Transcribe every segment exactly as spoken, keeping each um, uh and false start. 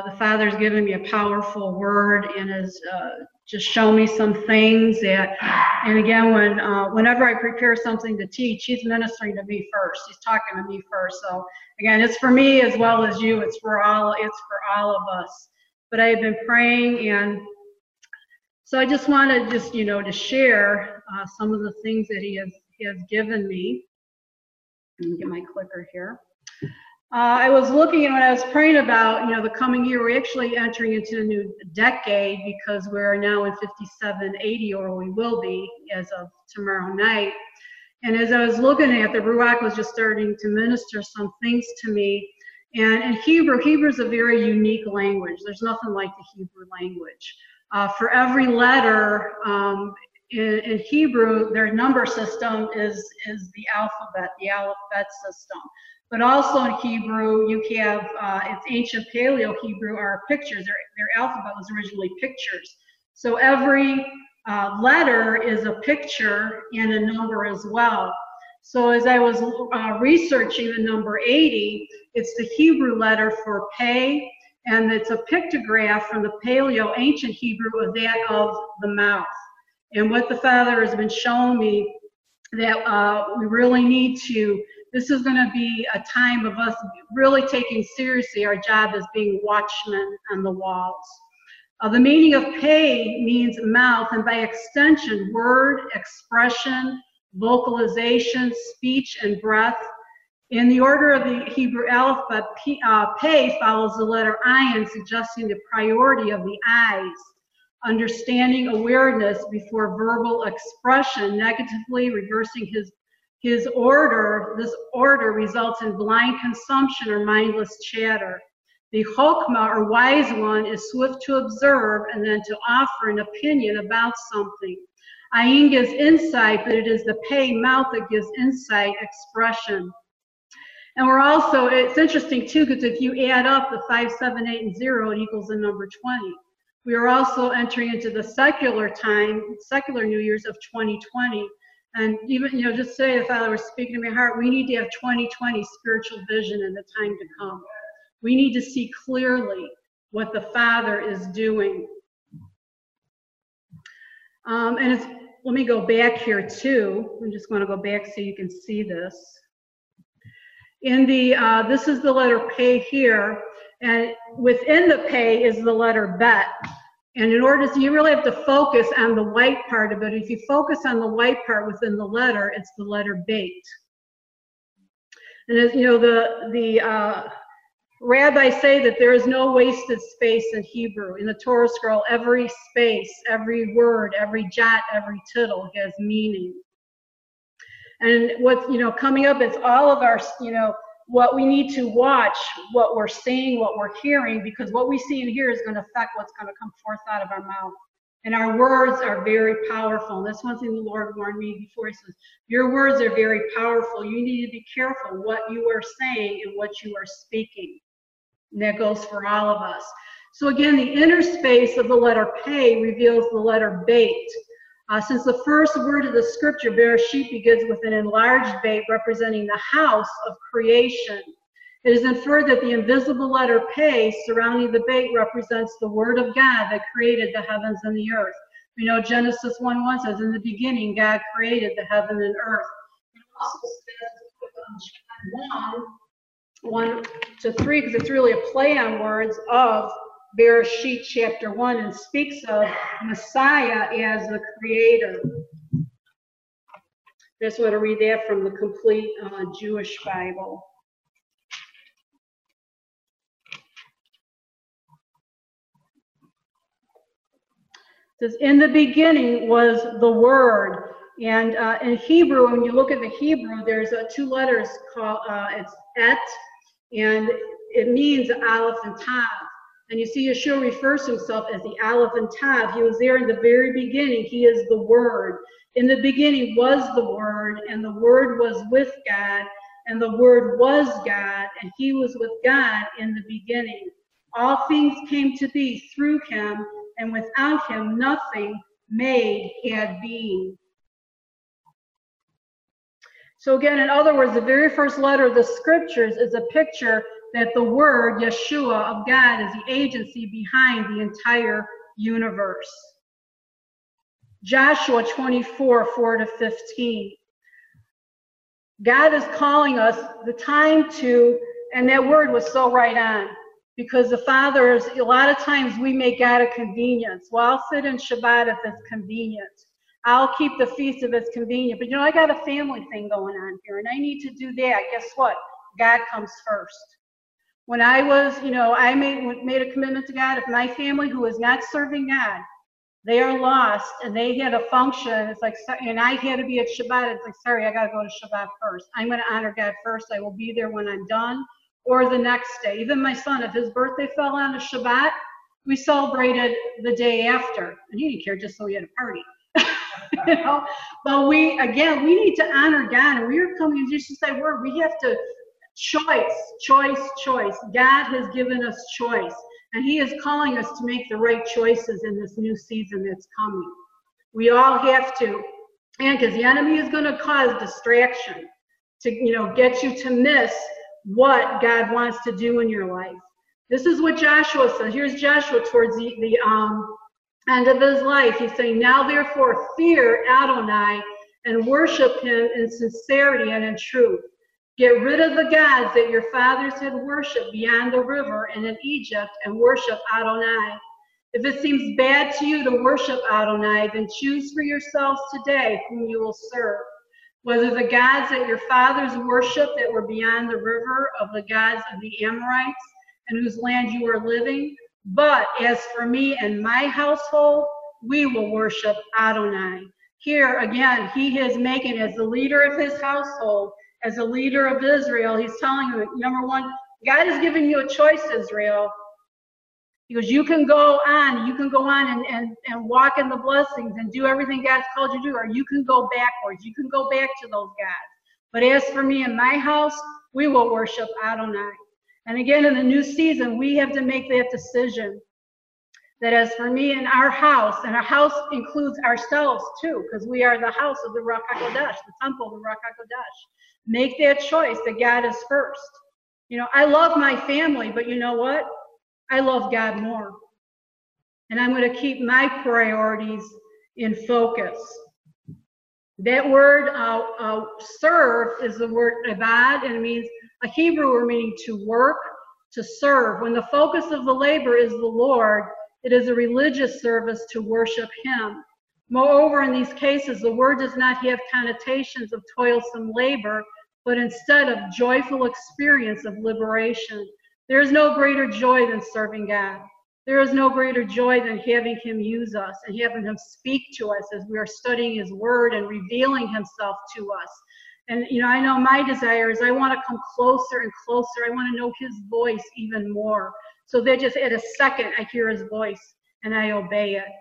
the Father's given me a powerful word and has uh, just shown me some things that, and again, when uh, whenever I prepare something to teach, he's ministering to me first. He's talking to me first. So again, it's for me as well as you. It's for all. It's for all of us. But I've been praying, and so I just wanted just you know to share uh, some of the things that he has he has given me. Let me get my clicker here. Uh, I was looking, and when I was praying about, you know, the coming year, we're actually entering into a new decade because we're now in fifty-seven eighty, or we will be as of tomorrow night. And as I was looking at, the Ruach was just starting to minister some things to me. And in Hebrew, Hebrew is a very unique language. There's nothing like the Hebrew language. Uh, for every letter um, in, in Hebrew, their number system is, is the alphabet, the alphabet system. But also in Hebrew, you have, uh, it's ancient Paleo Hebrew are pictures. Their, their alphabet was originally pictures. So every uh, letter is a picture and a number as well. So as I was uh, researching the number eighty, it's the Hebrew letter for pay, and it's a pictograph from the Paleo ancient Hebrew of that of the mouth. And what the Father has been showing me that uh, we really need to, this is going to be a time of us really taking seriously our job as being watchmen on the walls. Uh, the meaning of pay means mouth, and by extension, word, expression, vocalization, speech, and breath. In the order of the Hebrew alphabet, P, uh, pay follows the letter ayin, suggesting the priority of the eyes. Understanding awareness before verbal expression, negatively reversing his His order, this order results in blind consumption or mindless chatter. The Chokmah, or wise one, is swift to observe and then to offer an opinion about something. Ayin gives insight, but it is the pay mouth that gives insight, expression. And we're also, it's interesting too, because if you add up the five, seven, eight, and zero, it equals the number twenty. We are also entering into the secular time, secular New Year's of twenty twenty. And even, you know, just today the Father was speaking to my heart, we need to have twenty twenty spiritual vision in the time to come. We need to see clearly what the Father is doing. Um, and it's, let me go back here too. I just want to go back so you can see this. In the, uh, this is the letter pay here, and within the pay is the letter bet. And in order to, you really have to focus on the white part of it. If you focus on the white part within the letter, it's the letter bait. And as you know, the, the uh, rabbis say that there is no wasted space in Hebrew. In the Torah scroll, every space, every word, every jot, every tittle has meaning. And what's, you know, coming up is all of our, you know, what we need to watch, what we're seeing, what we're hearing, because what we see and hear is going to affect what's going to come forth out of our mouth. And our words are very powerful. And that's one thing the Lord warned me before. He says, your words are very powerful. You need to be careful what you are saying and what you are speaking. And that goes for all of us. So again, the inner space of the letter pay reveals the letter bait. Uh, since the first word of the scripture, Bereshit, begins with an enlarged bait representing the house of creation, it is inferred that the invisible letter Pei surrounding the bait represents the word of God that created the heavens and the earth. We know Genesis one one says, in the beginning, God created the heaven and earth. It also says one, one to three, because it's really a play on words of Bereshit chapter one, and speaks of Messiah as the creator. I just want to read that from the complete uh, Jewish Bible. It says, in the beginning was the Word. And uh, in Hebrew, when you look at the Hebrew, there's uh, two letters called, uh, it's et, and it means Aleph and Tav. And you see Yeshua refers to himself as the Aleph and Tav. He was there in the very beginning. He is the Word. In the beginning was the Word, and the Word was with God, and the Word was God, and he was with God in the beginning. All things came to be through him, and without him nothing made had being. So again, in other words, the very first letter of the scriptures is a picture that the word Yeshua of God is the agency behind the entire universe. Joshua twenty-four, four to fifteen. God is calling us the time to, and that word was so right on, because the Father is, a lot of times we make God a convenience. Well, I'll sit in Shabbat if it's convenient. I'll keep the feast if it's convenient. But you know, I got a family thing going on here, and I need to do that. Guess what? God comes first. When I was, you know, I made, made a commitment to God. If my family who is not serving God, they are lost, and they had a function, it's like, and I had to be at Shabbat, it's like, sorry, I got to go to Shabbat first. I'm going to honor God first. I will be there when I'm done, or the next day. Even my son, if his birthday fell on a Shabbat, we celebrated the day after. And he didn't care, just so we had a party. You know, but we, again, we need to honor God, and we are coming, just to say word, we have to choice, choice, choice. God has given us choice, and he is calling us to make the right choices in this new season that's coming. We all have to, and because the enemy is going to cause distraction to, you know, get you to miss what God wants to do in your life. This is what Joshua says. Here's Joshua towards the, the um, end of his life. He's saying, now therefore fear Adonai and worship him in sincerity and in truth. Get rid of the gods that your fathers had worshipped beyond the river and in Egypt, and worship Adonai. If it seems bad to you to worship Adonai, then choose for yourselves today whom you will serve, whether the gods that your fathers worshipped that were beyond the river, of the gods of the Amorites, in whose land you are living. But as for me and my household, we will worship Adonai. Here again, he is making, as the leader of his household, as a leader of Israel, he's telling you, number one, God is giving you a choice, Israel. He goes, you can go on, you can go on and, and, and walk in the blessings and do everything God's called you to do, or you can go backwards. You can go back to those gods. But as for me and my house, we will worship Adonai. And again, in the new season, we have to make that decision. That as for me and our house, and our house includes ourselves too, because we are the house of the Ruach HaKodesh, the temple of the Ruach HaKodesh. Make that choice that God is first. You know, I love my family, but you know what? I love God more. And I'm going to keep my priorities in focus. That word, uh, uh, serve, is the word abad, and it means a Hebrew word meaning to work, to serve. When the focus of the labor is the Lord, it is a religious service to worship him. Moreover, in these cases, the word does not have connotations of toilsome labor, but instead of joyful experience of liberation. There is no greater joy than serving God. There is no greater joy than having him use us and having him speak to us as we are studying his word and revealing himself to us. And, you know, I know my desire is I want to come closer and closer. I want to know his voice even more. So that just at a second, I hear his voice and I obey it.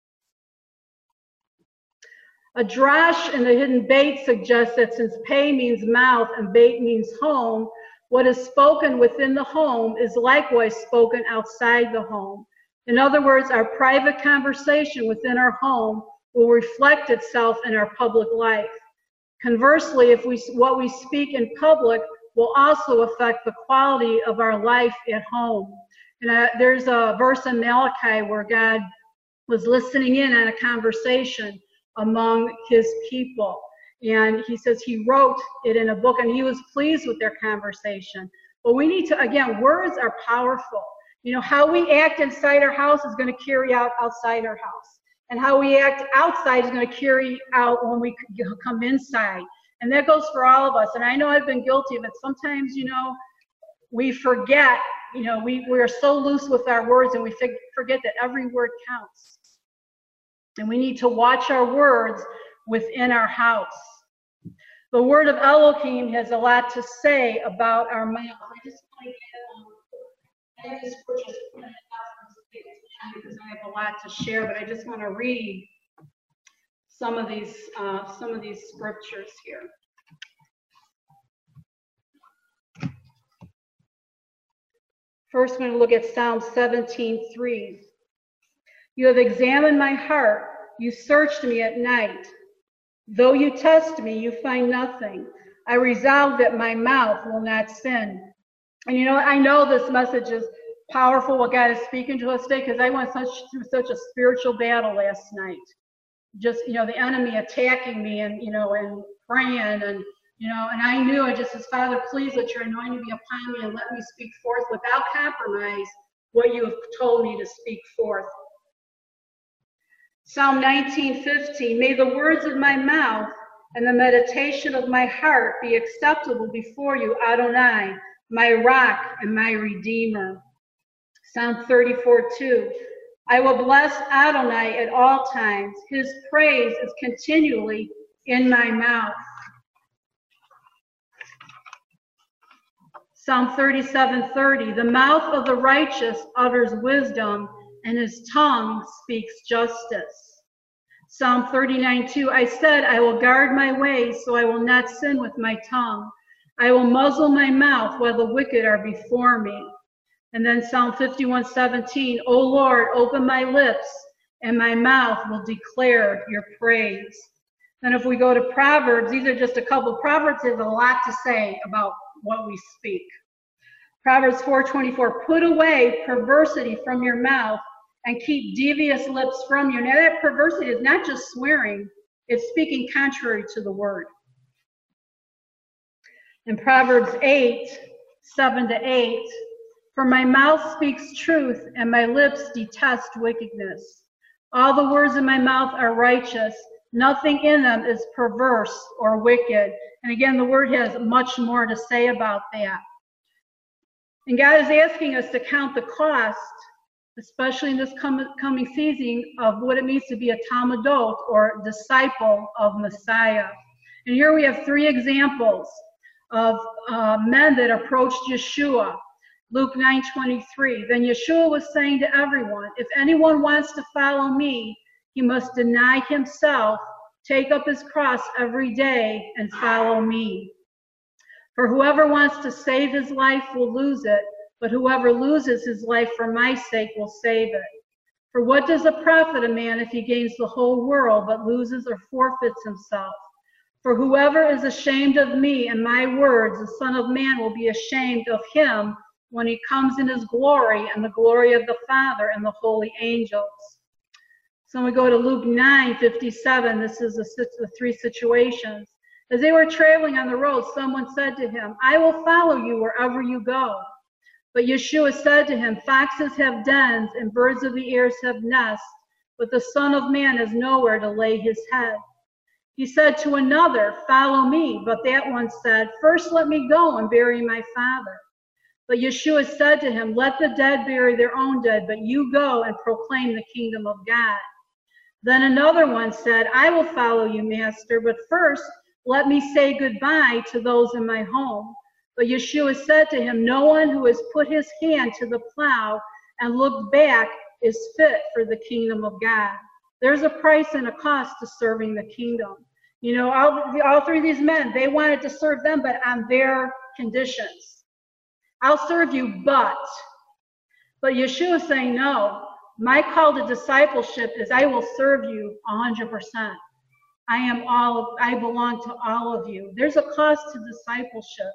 A drash in the hidden bait suggests that since pay means mouth and bait means home, what is spoken within the home is likewise spoken outside the home. In other words, our private conversation within our home will reflect itself in our public life. Conversely, if we, what we speak in public will also affect the quality of our life at home. And uh, there's a verse in Malachi where God was listening in on a conversation among his people. And he says he wrote it in a book, and he was pleased with their conversation. But we need to, again, words are powerful. You know, how we act inside our house is going to carry out outside our house. And how we act outside is going to carry out when we come inside. And that goes for all of us. And I know I've been guilty of it. Sometimes, you know, we forget, you know, we, we are so loose with our words, and we forget that every word counts. And we need to watch our words within our house. The word of Elohim has a lot to say about our mouth. I just want to get, um, I have this purchase because I have a lot to share, but I just want to read some of these, uh, some of these scriptures here. First, we're going to look at Psalm seventeen three. You have examined my heart. You searched me at night. Though you test me, you find nothing. I resolve that my mouth will not sin. And you know, I know this message is powerful, what God is speaking to us today, because I went such through such a spiritual battle last night. Just, you know, the enemy attacking me and, you know, and praying and, you know, and I knew I just says, Father, please let your anointing be upon me and let me speak forth without compromise what you have told me to speak forth. Psalm nineteen fifteen, may the words of my mouth and the meditation of my heart be acceptable before you, Adonai, my rock and my redeemer. Psalm thirty-four two, I will bless Adonai at all times. His praise is continually in my mouth. Psalm thirty-seven thirty, the mouth of the righteous utters wisdom, and his tongue speaks justice. Psalm thirty-nine two, I said, I will guard my ways, so I will not sin with my tongue. I will muzzle my mouth while the wicked are before me. And then Psalm fifty-one seventeen, O Lord, open my lips, and my mouth will declare your praise. And if we go to Proverbs, these are just a couple. Proverbs has a lot to say about what we speak. Proverbs four twenty-four, put away perversity from your mouth and keep devious lips from you. Now that perversity is not just swearing, it's speaking contrary to the word. In Proverbs eight, seven to eight, for my mouth speaks truth and my lips detest wickedness. All the words in my mouth are righteous. Nothing in them is perverse or wicked. And again, the word has much more to say about that. And God is asking us to count the cost, especially in this com coming season, of what it means to be a Talmudot, or disciple of Messiah. And here we have three examples of uh, men that approached Yeshua. Luke nine twenty-three, then Yeshua was saying to everyone, if anyone wants to follow me, he must deny himself, take up his cross every day, and follow me. For whoever wants to save his life will lose it, but whoever loses his life for my sake will save it. For what does it profit a man if he gains the whole world, but loses or forfeits himself? For whoever is ashamed of me and my words, the Son of Man will be ashamed of him when he comes in his glory and the glory of the Father and the holy angels. So we go to Luke nine fifty-seven. This is the, the three situations. As they were traveling on the road, someone said to him, I will follow you wherever you go. But Yeshua said to him, foxes have dens and birds of the air have nests, but the Son of Man has nowhere to lay his head. He said to another, follow me. But that one said, first let me go and bury my father. But Yeshua said to him, let the dead bury their own dead, but you go and proclaim the kingdom of God. Then another one said, I will follow you, Master, but first let me say goodbye to those in my home. But Yeshua said to him, no one who has put his hand to the plow and looked back is fit for the kingdom of God. There's a price and a cost to serving the kingdom. You know, all, all three of these men, they wanted to serve them, but on their conditions. I'll serve you, but. But Yeshua is saying, no, my call to discipleship is I will serve you one hundred percent. I am all, of, I belong to all of you. There's a cost to discipleship.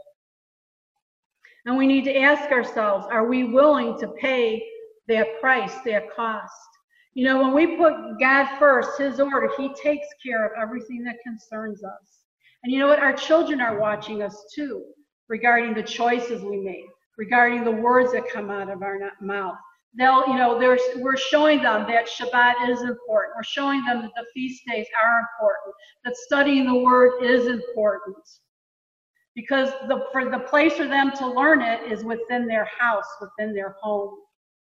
And we need to ask ourselves, are we willing to pay that price, that cost? You know, when we put God first, his order, he takes care of everything that concerns us. And you know what? Our children are watching us too, regarding the choices we make, regarding the words that come out of our mouth. They'll, you know, there's, we're showing them that Shabbat is important. We're showing them that the feast days are important, that studying the word is important. Because the, for the place for them to learn it is within their house, within their home.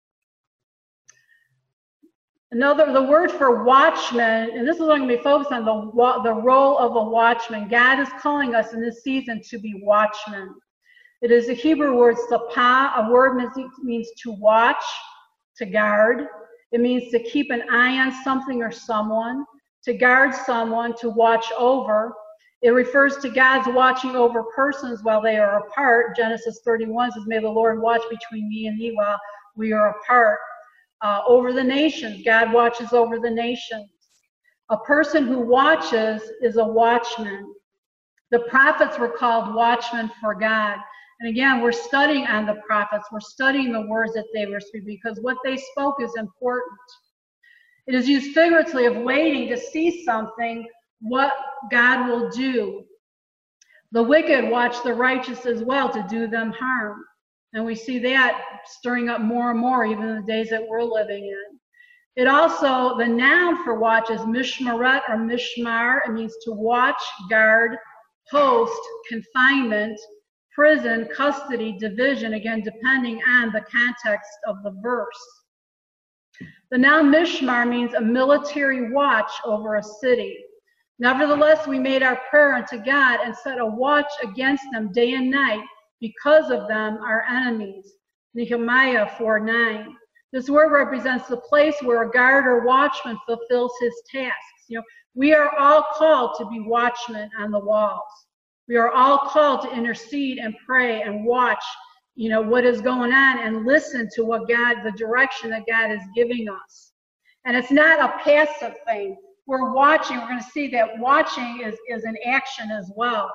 Another, the word for watchman, and this is what I'm going to be focused on, the, the role of a watchman. God is calling us in this season to be watchmen. It is a Hebrew word, sapah. A word means, means to watch, to guard. It means to keep an eye on something or someone, to guard someone, to watch over. It refers to God's watching over persons while they are apart. Genesis thirty-one says, may the Lord watch between me and thee while we are apart. Uh, over the nations, God watches over the nations. A person who watches is a watchman. The prophets were called watchmen for God. And again, we're studying on the prophets. We're studying the words that they were speaking because what they spoke is important. It is used figuratively of waiting to see something, what God will do. The wicked watch the righteous as well to do them harm. And we see that stirring up more and more even in the days that we're living in. It also, the noun for watch is mishmaret or mishmar. It means to watch, guard, post, confinement, prison, custody, division, again, depending on the context of the verse. The noun mishmar means a military watch over a city. Nevertheless, we made our prayer unto God and set a watch against them day and night because of them, our enemies. Nehemiah four nine. This word represents the place where a guard or watchman fulfills his tasks. You know, we are all called to be watchmen on the walls. We are all called to intercede and pray and watch, you know, what is going on and listen to what God, the direction that God is giving us. And it's not a passive thing. We're watching. We're going to see that watching is, is an action as well.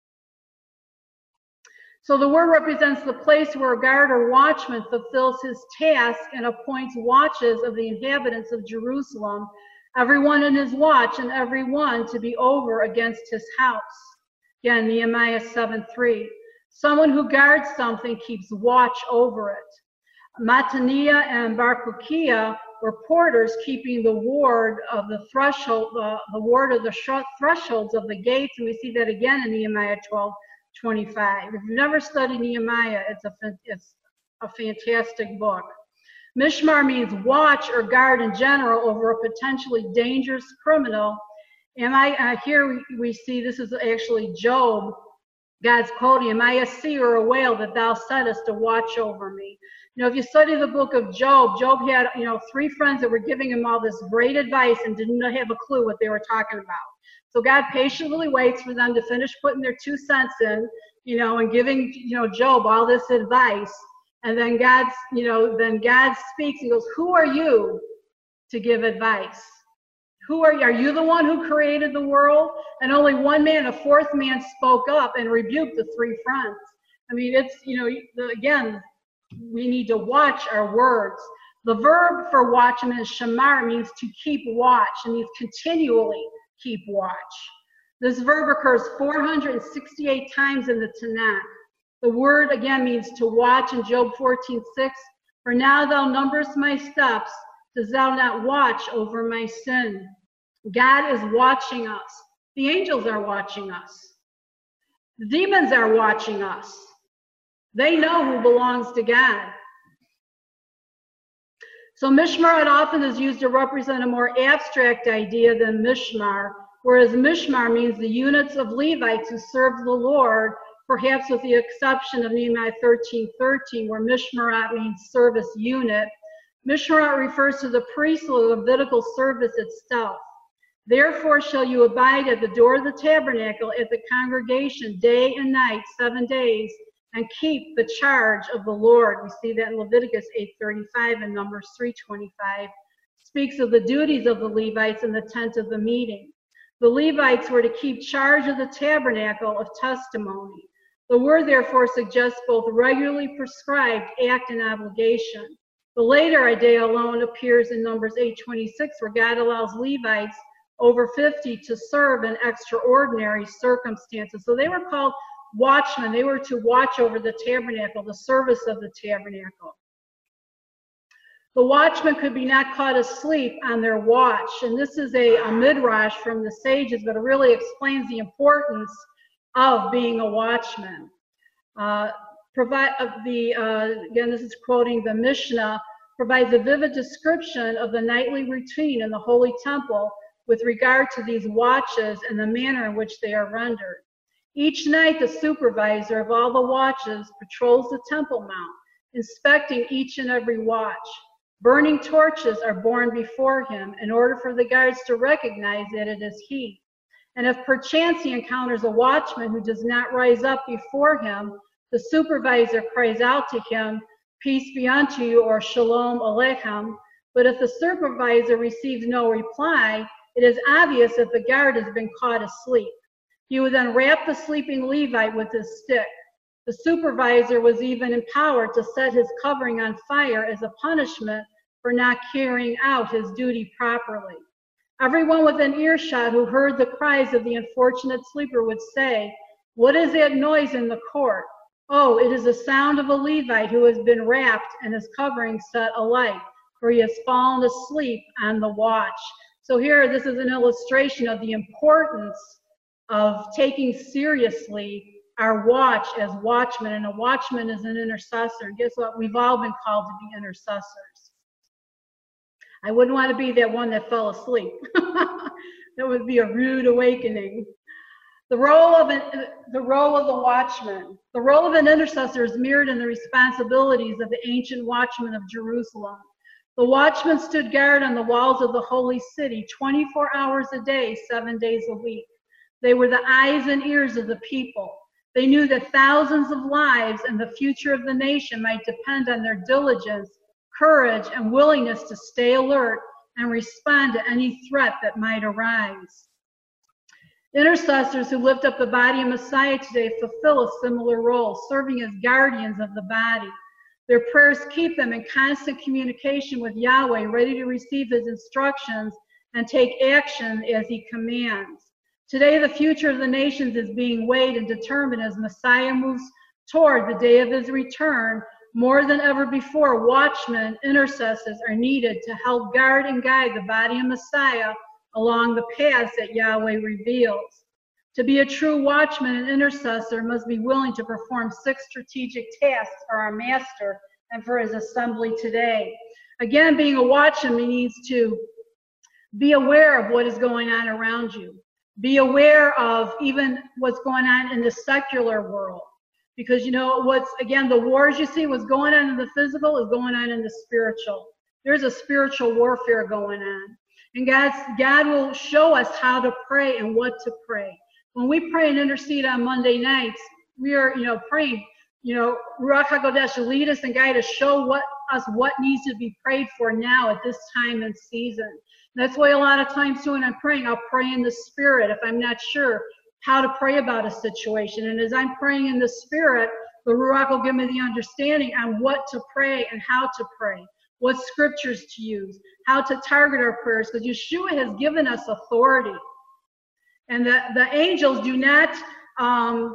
So the word represents the place where a guard or watchman fulfills his task and appoints watches of the inhabitants of Jerusalem, everyone in his watch and everyone to be over against his house. Again, Nehemiah seven three. Someone who guards something keeps watch over it. Mataniah and Barkukiah were porters keeping the ward of the threshold, uh, the ward of the thresholds of the gates, and we see that again in Nehemiah twelve twenty-five. If you've never studied Nehemiah, it's a it's a fantastic book. Mishmar means watch or guard in general over a potentially dangerous criminal. And I uh, here we, we see this is actually Job. God's quoting, "Am I a sea or a whale that thou settest to watch over me?" You know, if you study the book of Job, Job had, you know, three friends that were giving him all this great advice and didn't have a clue what they were talking about. So God patiently waits for them to finish putting their two cents in, you know, and giving, you know, Job all this advice. And then God's, you know, then God speaks and goes, "Who are you to give advice? Who are you? Are you the one who created the world?" And only one man, a fourth man, spoke up and rebuked the three friends. I mean, it's, you know, again, we need to watch our words. The verb for watchman is shamar, means to keep watch, and means continually keep watch. This verb occurs four hundred sixty-eight times in the Tanakh. The word again means to watch in Job fourteen six. "For now thou numberest my steps, dost thou not watch over my sin?" God is watching us. The angels are watching us. The demons are watching us. They know who belongs to God. So mishmar often is used to represent a more abstract idea than mishmar, whereas mishmar means the units of Levites who served the Lord, perhaps with the exception of Nehemiah thirteen thirteen, where mishmarat means service unit. Mishmarat refers to the priestly Levitical service itself. "Therefore shall you abide at the door of the tabernacle at the congregation day and night, seven days, and keep the charge of the Lord." We see that in Leviticus eight thirty-five and Numbers three twenty-five. Speaks of the duties of the Levites in the tent of the meeting. The Levites were to keep charge of the tabernacle of testimony. The word therefore suggests both regularly prescribed act and obligation. The later idea alone appears in Numbers eight twenty-six, where God allows Levites over fifty to serve in extraordinary circumstances. So they were called watchmen. They were to watch over the tabernacle, the service of the tabernacle. The watchmen could be not caught asleep on their watch. And this is a, a midrash from the sages, but it really explains the importance of being a watchman. Uh, provide uh, the uh, again, this is quoting the Mishnah, provides a vivid description of the nightly routine in the Holy Temple with regard to these watches and the manner in which they are rendered. Each night, the supervisor of all the watches patrols the Temple Mount, inspecting each and every watch. Burning torches are borne before him in order for the guards to recognize that it is he. And if perchance he encounters a watchman who does not rise up before him, the supervisor cries out to him, "Peace be unto you," or "Shalom Aleichem." But if the supervisor receives no reply, it is obvious that the guard has been caught asleep. He would then rap the sleeping Levite with his stick. The supervisor was even empowered to set his covering on fire as a punishment for not carrying out his duty properly. Everyone within earshot who heard the cries of the unfortunate sleeper would say, "What is that noise in the court? Oh, it is the sound of a Levite who has been wrapped and his covering set alight, for he has fallen asleep on the watch." So here, this is an illustration of the importance of taking seriously our watch as watchmen, and a watchman is an intercessor. Guess what? We've all been called to be intercessors. I wouldn't want to be that one that fell asleep. That would be a rude awakening. The role of an, the role of the watchman. The role of an intercessor is mirrored in the responsibilities of the ancient watchmen of Jerusalem. The watchmen stood guard on the walls of the holy city twenty-four hours a day, seven days a week. They were the eyes and ears of the people. They knew that thousands of lives and the future of the nation might depend on their diligence, courage, and willingness to stay alert and respond to any threat that might arise. Intercessors who lift up the body of Messiah today fulfill a similar role, serving as guardians of the body. Their prayers keep them in constant communication with Yahweh, ready to receive his instructions and take action as he commands. Today, the future of the nations is being weighed and determined as Messiah moves toward the day of his return. More than ever before, watchmen, intercessors are needed to help guard and guide the body of Messiah along the paths that Yahweh reveals. To be a true watchman and intercessor must be willing to perform six strategic tasks for our Master and for his assembly today. Again, being a watchman means to be aware of what is going on around you. Be aware of even what's going on in the secular world. Because, you know, what's, again, the wars you see, what's going on in the physical is going on in the spiritual. There's a spiritual warfare going on. And God's, God will show us how to pray and what to pray. When we pray and intercede on Monday nights, we are, you know, praying, you know, Ruach HaKodesh will lead us and guide us, show what, us what needs to be prayed for now at this time and season. That's why a lot of times too when I'm praying, I'll pray in the Spirit if I'm not sure how to pray about a situation. And as I'm praying in the Spirit, the Ruach will give me the understanding on what to pray and how to pray, what scriptures to use, how to target our prayers, because Yeshua has given us authority. And the, the angels do not um,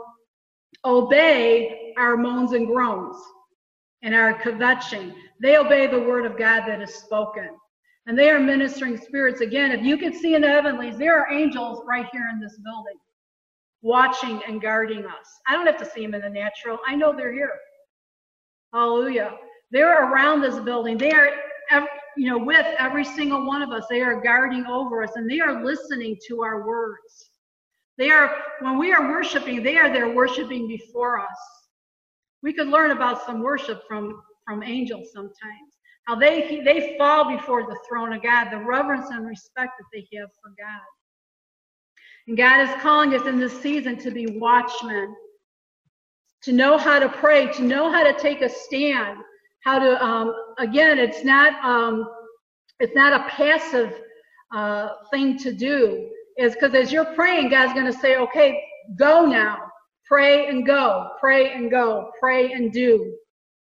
obey our moans and groans and our kvetching. They obey the word of God that is spoken. And they are ministering spirits. Again, if you could see in the heavenlies, there are angels right here in this building, watching and guarding us. I don't have to see them in the natural. I know they're here. Hallelujah. They're around this building. They are, you know, with every single one of us. They are guarding over us, and they are listening to our words. They are, when we are worshiping, they are there worshiping before us. We could learn about some worship from, from angels sometimes. How they, they fall before the throne of God, the reverence and respect that they have for God. And God is calling us in this season to be watchmen, to know how to pray, to know how to take a stand, how to, um, again, it's not, um, it's not a passive uh, thing to do. It's because as you're praying, God's going to say, okay, go now. Pray and go, pray and go, pray and do.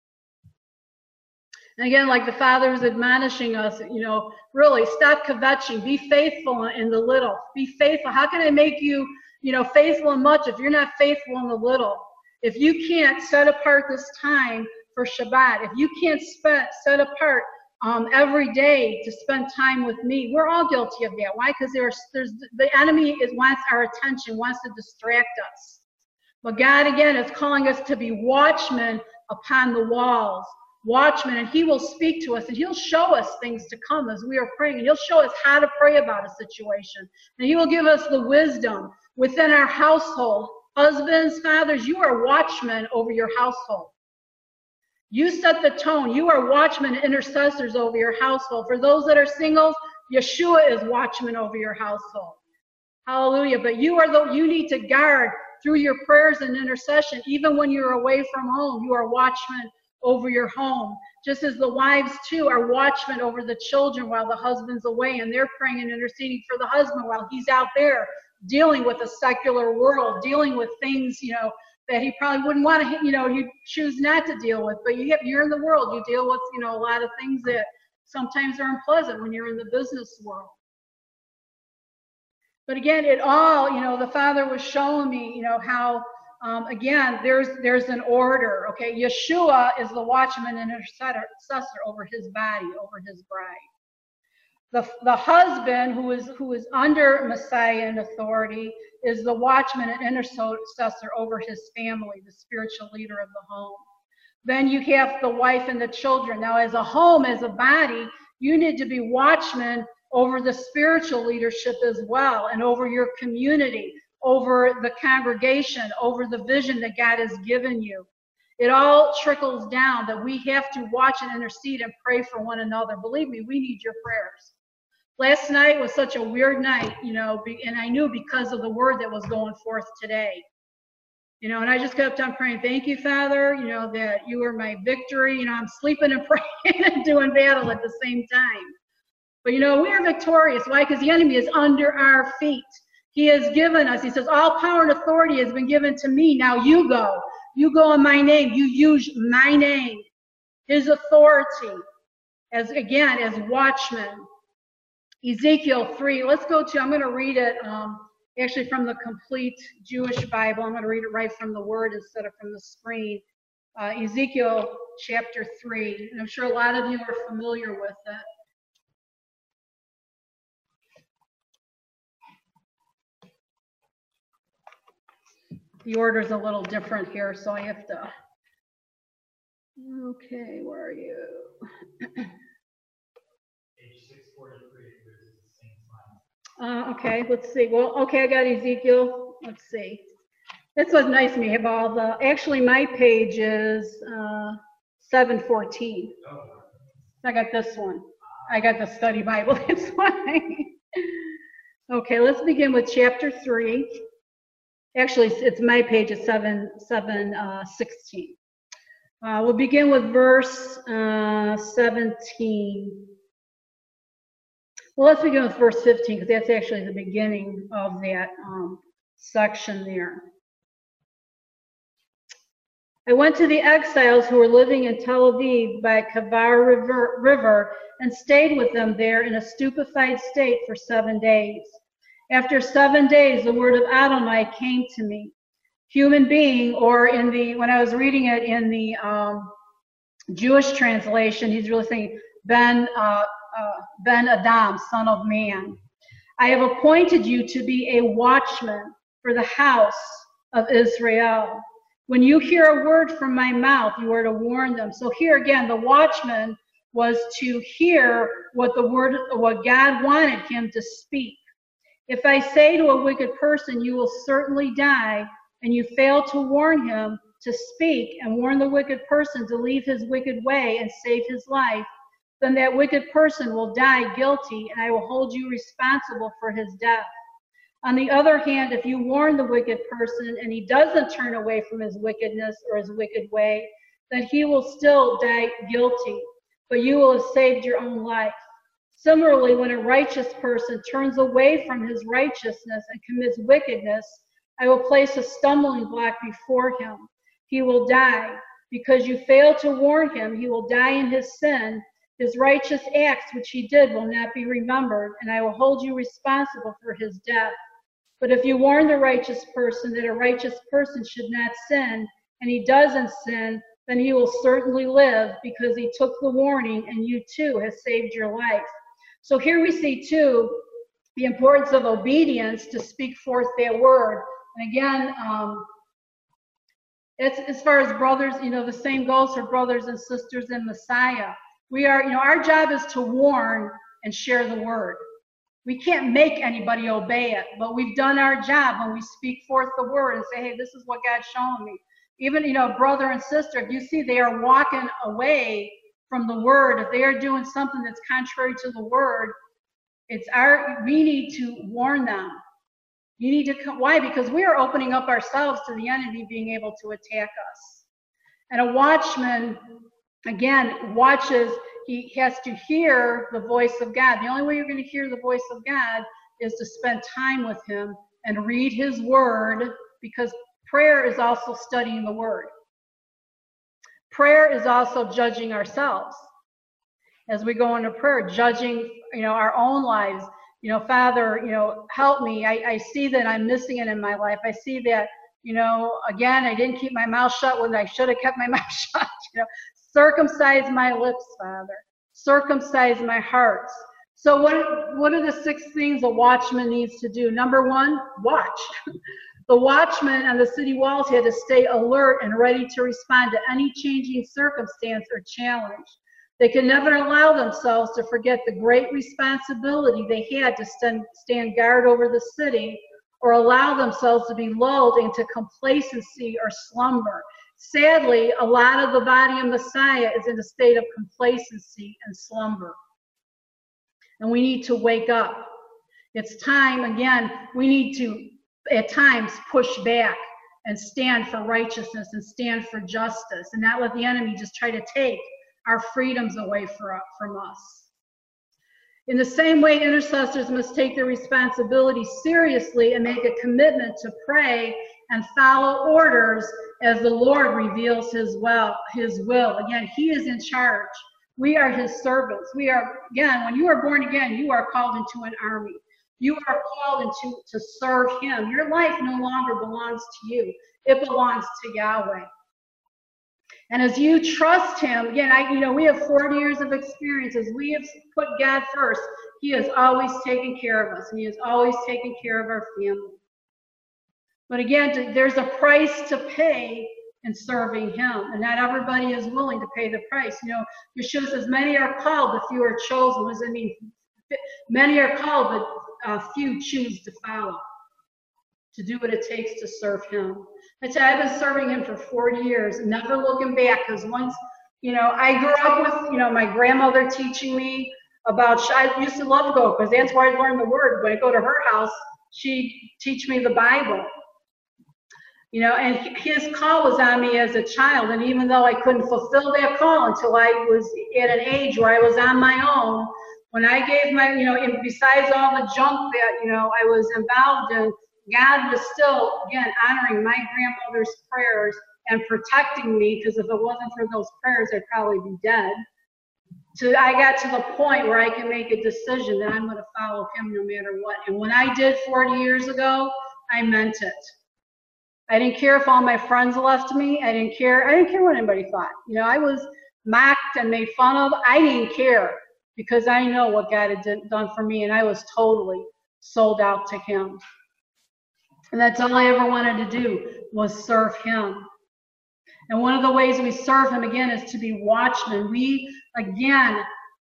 And again, like the Father is admonishing us, you know, really stop kvetching. Be faithful in the little. Be faithful. How can I make you, you know, faithful in much if you're not faithful in the little? If you can't set apart this time for Shabbat, if you can't spend, set apart um, every day to spend time with me, we're all guilty of that. Why? Because there's, there's the enemy is wants our attention, wants to distract us. But God, again, is calling us to be watchmen upon the walls. Watchmen, and he will speak to us, and he'll show us things to come as we are praying, and he'll show us how to pray about a situation, and he will give us the wisdom within our household. Husbands, fathers, you are watchmen over your household. You set the tone. You are watchmen and intercessors over your household. For those that are singles, Yeshua is watchman over your household. Hallelujah. But you are the you need to guard through your prayers and intercession, even when you're away from home. You are watchmen over your home, just as the wives too are watchmen over the children while the husband's away, and they're praying and interceding for the husband while he's out there dealing with a secular world, dealing with things, you know, that he probably wouldn't want to, you know, you choose not to deal with. But you have, you're in the world, you deal with, you know, a lot of things that sometimes are unpleasant when you're in the business world. But again, it all, you know, the Father was showing me, you know, how, um, again, there's there's an order, okay? Yeshua is the watchman and intercessor over his body, over his bride. The, the husband who is who is under Messiah and authority is the watchman and intercessor over his family, the spiritual leader of the home. Then you have the wife and the children. Now, as a home, as a body, you need to be watchmen over the spiritual leadership as well, and over your community, over the congregation, over the vision that God has given you. It all trickles down that we have to watch and intercede and pray for one another. Believe me, we need your prayers. Last night was such a weird night, you know, and I knew because of the word that was going forth today. You know, and I just kept on praying, thank you, Father, you know, that you are my victory. You know, I'm sleeping and praying and doing battle at the same time. But, you know, we are victorious. Why? Because the enemy is under our feet. He has given us, he says, all power and authority has been given to me. Now you go. You go in my name. You use my name. His authority, as again, as watchmen. Ezekiel three, let's go to, I'm going to read it um, actually from the complete Jewish Bible. I'm going to read it right from the word instead of from the screen. Uh, Ezekiel chapter three, and I'm sure a lot of you are familiar with it. The order's a little different here, so I have to, okay, where are you? Uh, okay, let's see. Well, okay, I got Ezekiel. Let's see. This was nice to me. Have all the, actually my page is uh, seven fourteen. I got this one. I got the study Bible. That's why. Okay, let's begin with chapter three. Actually, it's my page at seven seven uh, sixteen. Uh, we'll begin with verse uh, seventeen. Well, let's begin with verse fifteen, because that's actually the beginning of that um, section there. I went to the exiles who were living in Tel Aviv by Kavar River, river and stayed with them there in a stupefied state for seven days. After seven days, the word of Adonai came to me. Human being, or in the, when I was reading it in the um, Jewish translation, he's really saying, Ben, uh, uh, Ben Adam, son of man. I have appointed you to be a watchman for the house of Israel. When you hear a word from my mouth, you are to warn them. So here again, the watchman was to hear what the word, what God wanted him to speak. If I say to a wicked person, you will certainly die, and you fail to warn him to speak and warn the wicked person to leave his wicked way and save his life, then that wicked person will die guilty, and I will hold you responsible for his death. On the other hand, if you warn the wicked person and he doesn't turn away from his wickedness or his wicked way, then he will still die guilty, but you will have saved your own life. Similarly, when a righteous person turns away from his righteousness and commits wickedness, I will place a stumbling block before him. He will die. Because you fail to warn him, he will die in his sin. His righteous acts which he did will not be remembered, and I will hold you responsible for his death. But if you warn the righteous person that a righteous person should not sin, and he doesn't sin, then he will certainly live, because he took the warning, and you too have saved your life. So here we see too the importance of obedience to speak forth that word. And again, um, it's, as far as brothers, you know, the same goes for brothers and sisters in Messiah. We are, you know, our job is to warn and share the word. We can't make anybody obey it, but we've done our job when we speak forth the word and say, hey, this is what God's showing me. Even, you know, brother and sister, if you see they are walking away from the word, if they are doing something that's contrary to the word, it's our, we need to warn them. You need to come, why? Because we are opening up ourselves to the enemy being able to attack us. And a watchman, again, watches, he has to hear the voice of God. The only way you're going to hear the voice of God is to spend time with him and read his word, because Prayer is also studying the Word. Prayer is also judging ourselves as we go into prayer, judging, you know, our own lives. You know, Father, you know, help me. I, I see that I'm missing it in my life. I see that, you know, again, I didn't keep my mouth shut when I should have kept my mouth shut. You know, circumcise my lips, Father. Circumcise my heart. So what, what are the six things a watchman needs to do? Number one, watch. The watchmen on the city walls had to stay alert and ready to respond to any changing circumstance or challenge. They could never allow themselves to forget the great responsibility they had to stand, stand guard over the city, or allow themselves to be lulled into complacency or slumber. Sadly, a lot of the body of Messiah is in a state of complacency and slumber. And we need to wake up. It's time, again, we need to, at times, push back and stand for righteousness and stand for justice, and not let the enemy just try to take our freedoms away from us. In the same way, intercessors must take their responsibility seriously and make a commitment to pray and follow orders as the Lord reveals his will. His will. Again, he is in charge. We are his servants. We are, again, when you are born again, you are called into an army. You are called into to serve him. Your life no longer belongs to you. It belongs to Yahweh. And as you trust him, again, I, you know, we have forty years of experience. As we have put God first, he has always taken care of us, and he has always taken care of our family. But again, there's a price to pay in serving him, and not everybody is willing to pay the price. You know, Yeshua says, many are called, but few are chosen. What does it mean? Many are called, but uh, few choose to follow, to do what it takes to serve him. I tell you, I've been serving him for forty years, never looking back, because once, you know, I grew up with, you know, my grandmother teaching me about, I used to love to go, because that's where I learned the word. When I go to her house, she'd teach me the Bible. You know, and his call was on me as a child, and even though I couldn't fulfill that call until I was at an age where I was on my own, when I gave my, you know, and besides all the junk that, you know, I was involved in, God was still, again, honoring my grandmother's prayers and protecting me, because if it wasn't for those prayers, I'd probably be dead. So I got to the point where I can make a decision that I'm going to follow him no matter what. And when I did forty years ago, I meant it. I didn't care if all my friends left me. I didn't care. I didn't care what anybody thought. You know, I was mocked and made fun of. I didn't care, because I know what God had done for me, and I was totally sold out to him. And that's all I ever wanted to do, was serve him. And one of the ways we serve him, again, is to be watchmen. We, again,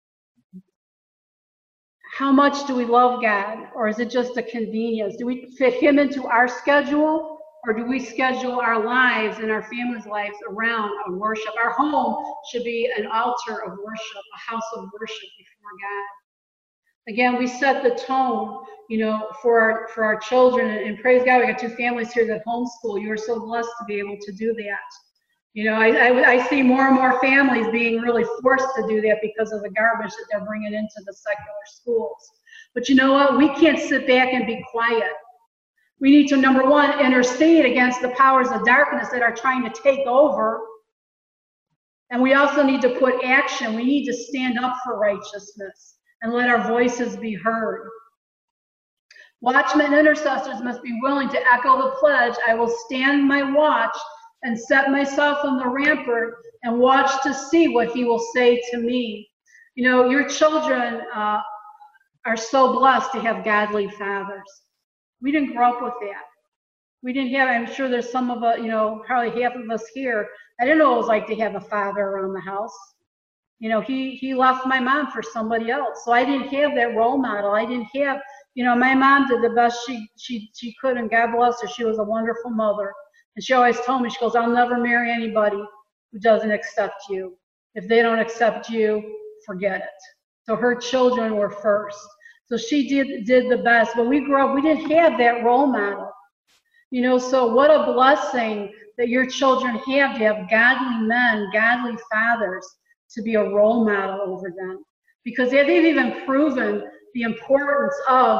how much do we love God? Or is it just a convenience? Do we fit him into our schedule? Or do we schedule our lives and our families' lives around a worship? Our home should be an altar of worship, a house of worship before God. Again, we set the tone, you know, for our, for our children, and, and praise God, we got two families here that homeschool. You are so blessed to be able to do that. You know, I, I, I see more and more families being really forced to do that because of the garbage that they're bringing into the secular schools. But you know what? We can't sit back and be quiet. We need to, number one, intercede against the powers of darkness that are trying to take over. And we also need to put action. We need to stand up for righteousness and let our voices be heard. Watchmen intercessors must be willing to echo the pledge, I will stand my watch and set myself on the rampart and watch to see what he will say to me. You know, your children uh, are so blessed to have godly fathers. We didn't grow up with that. We didn't have, I'm sure there's some of us, you know, probably half of us here, I didn't know what it was like to have a father around the house. You know, he, he left my mom for somebody else. So I didn't have that role model. I didn't have, you know, my mom did the best she, she, she could, and God bless her. She was a wonderful mother. And she always told me, she goes, I'll never marry anybody who doesn't accept you. If they don't accept you, forget it. So her children were first. So she did, did the best. But we grew up, we didn't have that role model. You know, so what a blessing that your children have to have godly men, godly fathers, to be a role model over them, because they've even proven the importance of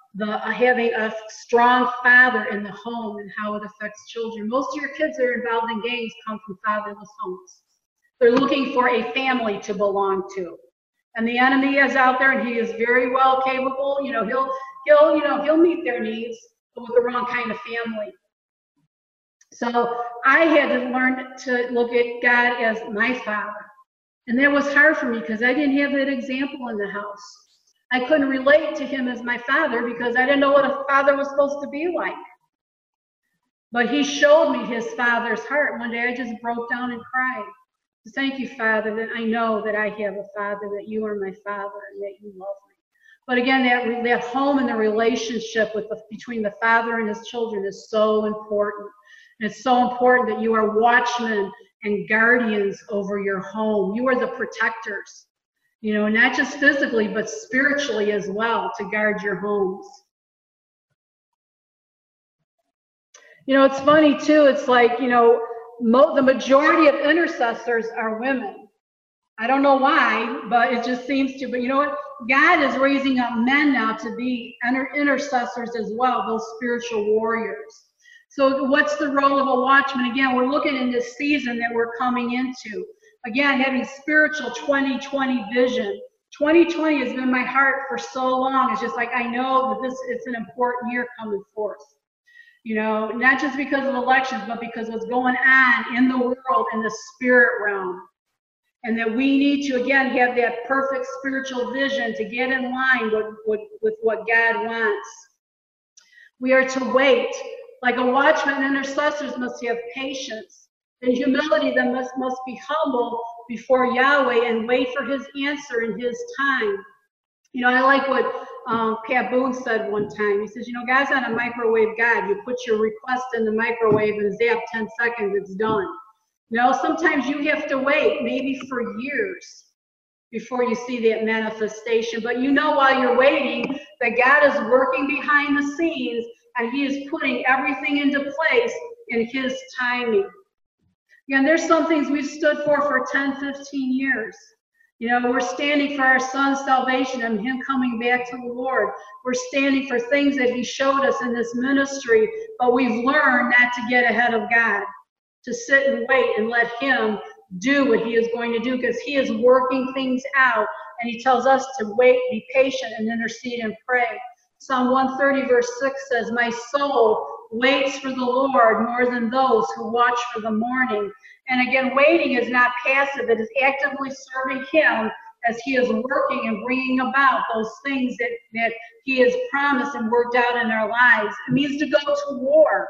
the uh, having a strong father in the home and how it affects children. Most of your kids that are involved in gangs come from fatherless homes. They're looking for a family to belong to. And the enemy is out there, and he is very well capable. You know, he'll, he'll, you know, he'll meet their needs, but with the wrong kind of family. So I had to learn to look at God as my father. And that was hard for me because I didn't have that example in the house. I couldn't relate to him as my father because I didn't know what a father was supposed to be like. But he showed me his father's heart. One day I just broke down and cried. Thank you, Father, that I know that I have a father, that you are my father, and that you love me. But again, that, that home and the relationship with the, between the father and his children is so important. And it's so important that you are watchmen and guardians over your home. You are the protectors, you know, not just physically, but spiritually as well, to guard your homes. You know, it's funny too, it's like, you know, mo the majority of intercessors are women. I don't know why, but it just seems to. But you know what? God is raising up men now to be inter intercessors as well, those spiritual warriors. So what's the role of a watchman? Again, we're looking in this season that we're coming into. Again, having spiritual twenty twenty vision. twenty twenty has been my heart for so long. It's just like I know that this is an important year coming forth. You know, not just because of elections, but because what's going on in the world, in the spirit realm. And that we need to, again, have that perfect spiritual vision to get in line with, with, with what God wants. We are to wait. Like a watchman, intercessors must have patience and humility. That must, must be humble before Yahweh and wait for his answer in his time. You know, I like what um, Pat Boone said one time. He says, you know, God's not a microwave God. You put your request in the microwave and zap, ten seconds, it's done. You know, sometimes you have to wait, maybe for years, before you see that manifestation. But you know while you're waiting that God is working behind the scenes and he is putting everything into place in his timing. Again, there's some things we've stood for for ten, fifteen years. You know, we're standing for our son's salvation and him coming back to the Lord. We're standing for things that he showed us in this ministry, but we've learned not to get ahead of God, to sit and wait and let him do what he is going to do, because he is working things out, and he tells us to wait, be patient, and intercede and pray. Psalm one thirty verse six says, my soul waits for the Lord more than those who watch for the morning. And again, waiting is not passive. It is actively serving him as he is working and bringing about those things that, that he has promised and worked out in our lives. It means to go to war.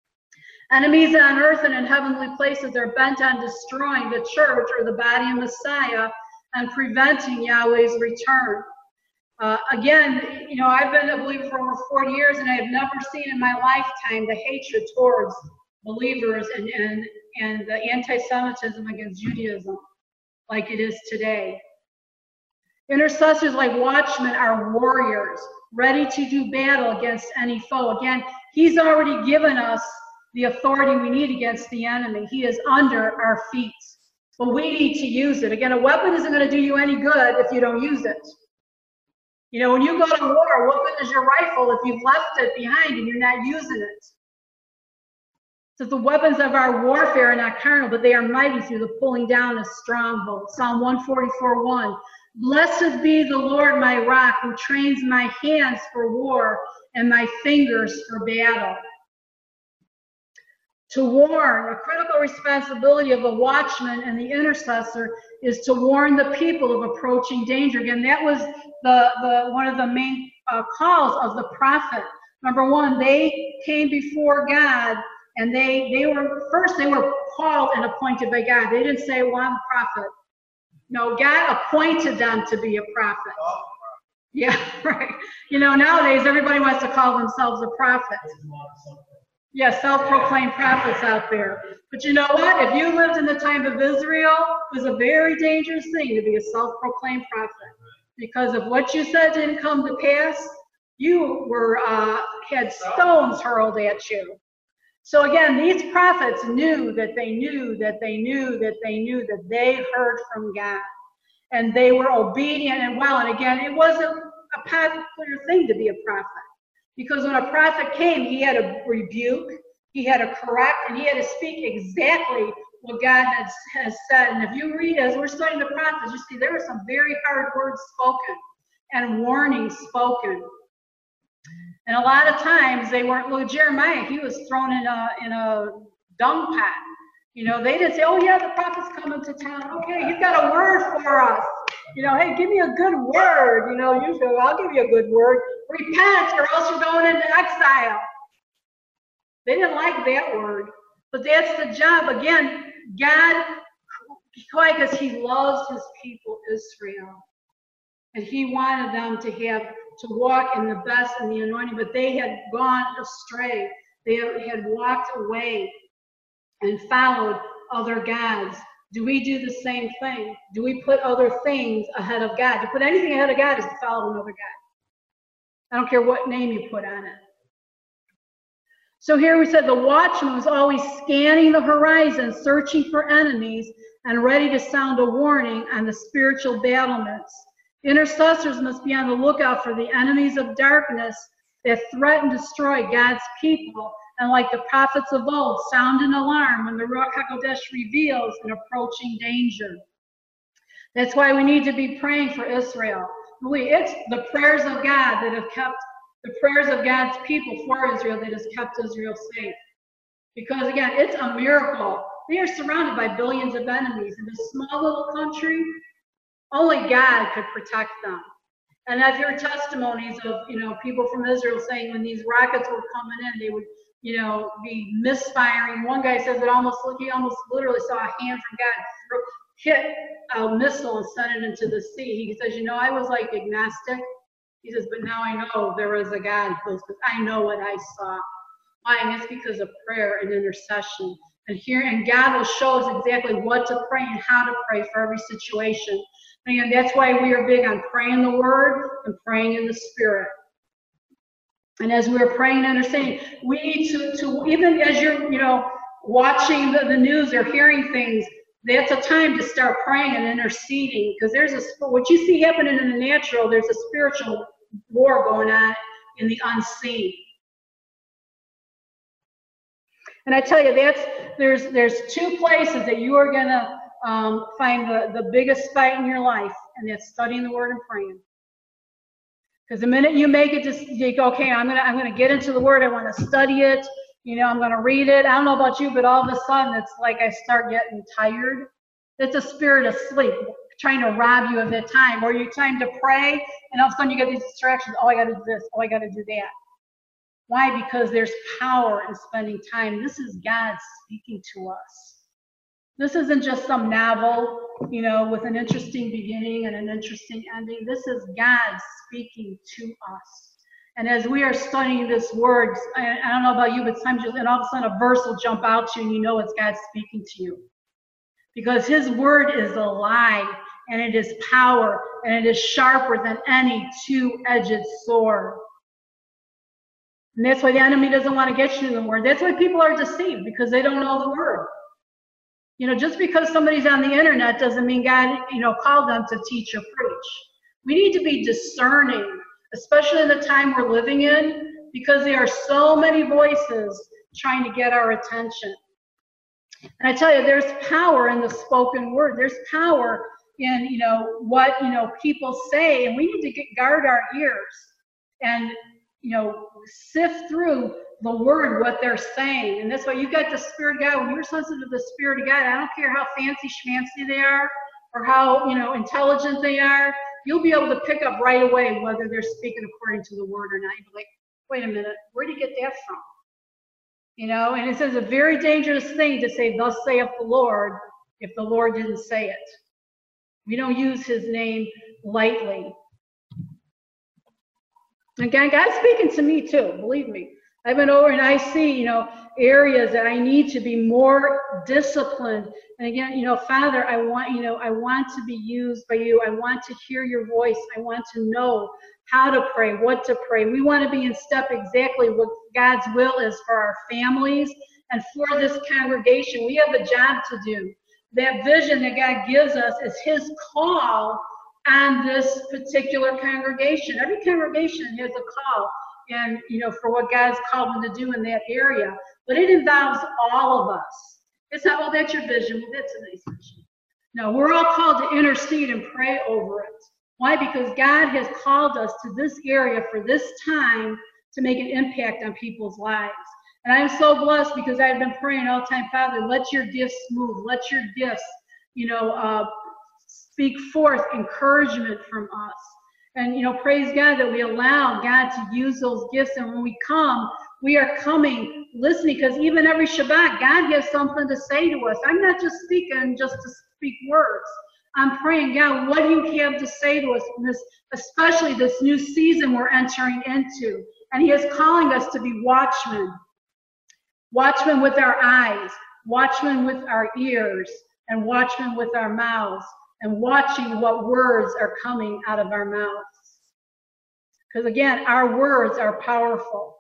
Enemies on earth and in heavenly places are bent on destroying the church or the body of Messiah and preventing Yahweh's return. Uh, again, you know, I've been a believer for over forty years, and I have never seen in my lifetime the hatred towards believers and, and, and the anti-Semitism against Judaism like it is today. Intercessors like watchmen are warriors, ready to do battle against any foe. Again, he's already given us the authority we need against the enemy. He is under our feet, but we need to use it. Again, a weapon isn't going to do you any good if you don't use it. You know, when you go to war, what good is your rifle if you've left it behind and you're not using it? So the weapons of our warfare are not carnal, but they are mighty through the pulling down of strongholds. Psalm one forty-four one. Blessed be the Lord my rock, who trains my hands for war and my fingers for battle. To warn, a critical responsibility of the watchman and the intercessor is to warn the people of approaching danger. Again, that was the, the one of the main uh, calls of the prophet. Number one, they came before God, and they they were first they were called and appointed by God. They didn't say, well, I'm a prophet. No, God appointed them to be a prophet. Yeah, right. You know, nowadays everybody wants to call themselves a prophet. Yeah, self-proclaimed prophets out there. But you know what? If you lived in the time of Israel, it was a very dangerous thing to be a self-proclaimed prophet. Because if what you said didn't come to pass, you were uh, had stones hurled at you. So again, these prophets knew that they knew that they knew that they knew that they heard from God. And they were obedient and well. And again, it wasn't a popular thing to be a prophet. Because when a prophet came, he had to rebuke, he had to correct, and he had to speak exactly what God has, has said. And if you read, as we're studying the prophets, you see there were some very hard words spoken and warnings spoken. And a lot of times they weren't, well, Jeremiah, he was thrown in a, in a dung pot. You know, they didn't say, oh yeah, the prophet's coming to town. Okay, he's got a word for us. You know, hey, give me a good word. You know, usually I'll give you a good word. Repent or else you're going into exile. They didn't like that word. But that's the job. Again, God, why? Because he loves his people, Israel. And he wanted them to have, to walk in the best and the anointing, but they had gone astray. They had walked away and followed other gods. Do we do the same thing? Do we put other things ahead of God? To put anything ahead of God is to follow another God. I don't care what name you put on it. So here we said the watchman was always scanning the horizon, searching for enemies, and ready to sound a warning on the spiritual battlements. Intercessors must be on the lookout for the enemies of darkness that threaten to destroy God's people, and like the prophets of old, sound an alarm when the Ruach HaKodesh reveals an approaching danger. That's why we need to be praying for Israel. It's the prayers of God that have kept, the prayers of God's people for Israel that has kept Israel safe. Because again, it's a miracle. They are surrounded by billions of enemies. In this small little country, only God could protect them. And I've heard testimonies of, you know, people from Israel saying when these rockets were coming in, they would, you know, be misfiring. One guy says it almost, he almost literally saw a hand from God hit a missile and send it into the sea. He says, you know, I was like agnostic. He says, but now I know there is a God. Because I know what I saw. Why? And it's because of prayer and intercession. And here, and God will show us exactly what to pray and how to pray for every situation. And that's why we are big on praying the word and praying in the spirit. And as we're praying and understanding, we need to, to even as you're, you know, watching the, the news or hearing things, that's a time to start praying and interceding. Because there's a, what you see happening in the natural, there's a spiritual war going on in the unseen. And I tell you, that's, there's, there's two places that you are going to Um, find the, the biggest fight in your life, and that's studying the word and praying. Because the minute you make it, just you go, okay, I'm gonna I'm gonna get into the word. I want to study it. You know, I'm gonna read it. I don't know about you, but all of a sudden, it's like I start getting tired. It's a spirit of sleep trying to rob you of that time, or your time to pray, and all of a sudden you get these distractions. Oh, I got to do this. Oh, I got to do that. Why? Because there's power in spending time. This is God speaking to us. This isn't just some novel, you know, with an interesting beginning and an interesting ending. This is God speaking to us. And as we are studying this word, I, I don't know about you, but sometimes you'll, and all of a sudden a verse will jump out to you and you know it's God speaking to you. Because his word is alive, and it is power, and it is sharper than any two-edged sword. And that's why the enemy doesn't want to get you in the word. That's why people are deceived, because they don't know the word. You know, just because somebody's on the internet doesn't mean God, you know, called them to teach or preach. We need to be discerning, especially in the time we're living in, because there are so many voices trying to get our attention. And I tell you, there's power in the spoken word. There's power in, you know, what, you know, people say, and we need to get, guard our ears and, you know, sift through the word, what they're saying. And that's why you got the Spirit of God. When you're sensitive to the Spirit of God, I don't care how fancy schmancy they are or how, you know, intelligent they are, you'll be able to pick up right away whether they're speaking according to the word or not. You'll be like, wait a minute, where did you get that from? You know, and it says a very dangerous thing to say, thus saith the Lord, if the Lord didn't say it. We don't use his name lightly. Again, God's speaking to me too, believe me. I've been over and I see, you know, areas that I need to be more disciplined. And again, you know, Father, I want, you know, I want to be used by you. I want to hear your voice. I want to know how to pray, what to pray. We want to be in step exactly what God's will is for our families and for this congregation. We have a job to do. That vision that God gives us is his call on this particular congregation. Every congregation has a call and, you know, for what God's called them to do in that area. But it involves all of us. It's not, well, that's your vision. Well, that's a nice vision. No, we're all called to intercede and pray over it. Why? Because God has called us to this area for this time to make an impact on people's lives. And I'm so blessed because I've been praying all the time, Father, let your gifts move. Let your gifts, you know, uh, speak forth encouragement from us. And, you know, praise God that we allow God to use those gifts. And when we come, we are coming, listening, because even every Shabbat, God has something to say to us. I'm not just speaking just to speak words. I'm praying, God, what do you have to say to us in this, especially this new season we're entering into? And he is calling us to be watchmen. Watchmen with our eyes, watchmen with our ears, and watchmen with our mouths, and watching what words are coming out of our mouths. Because again, our words are powerful.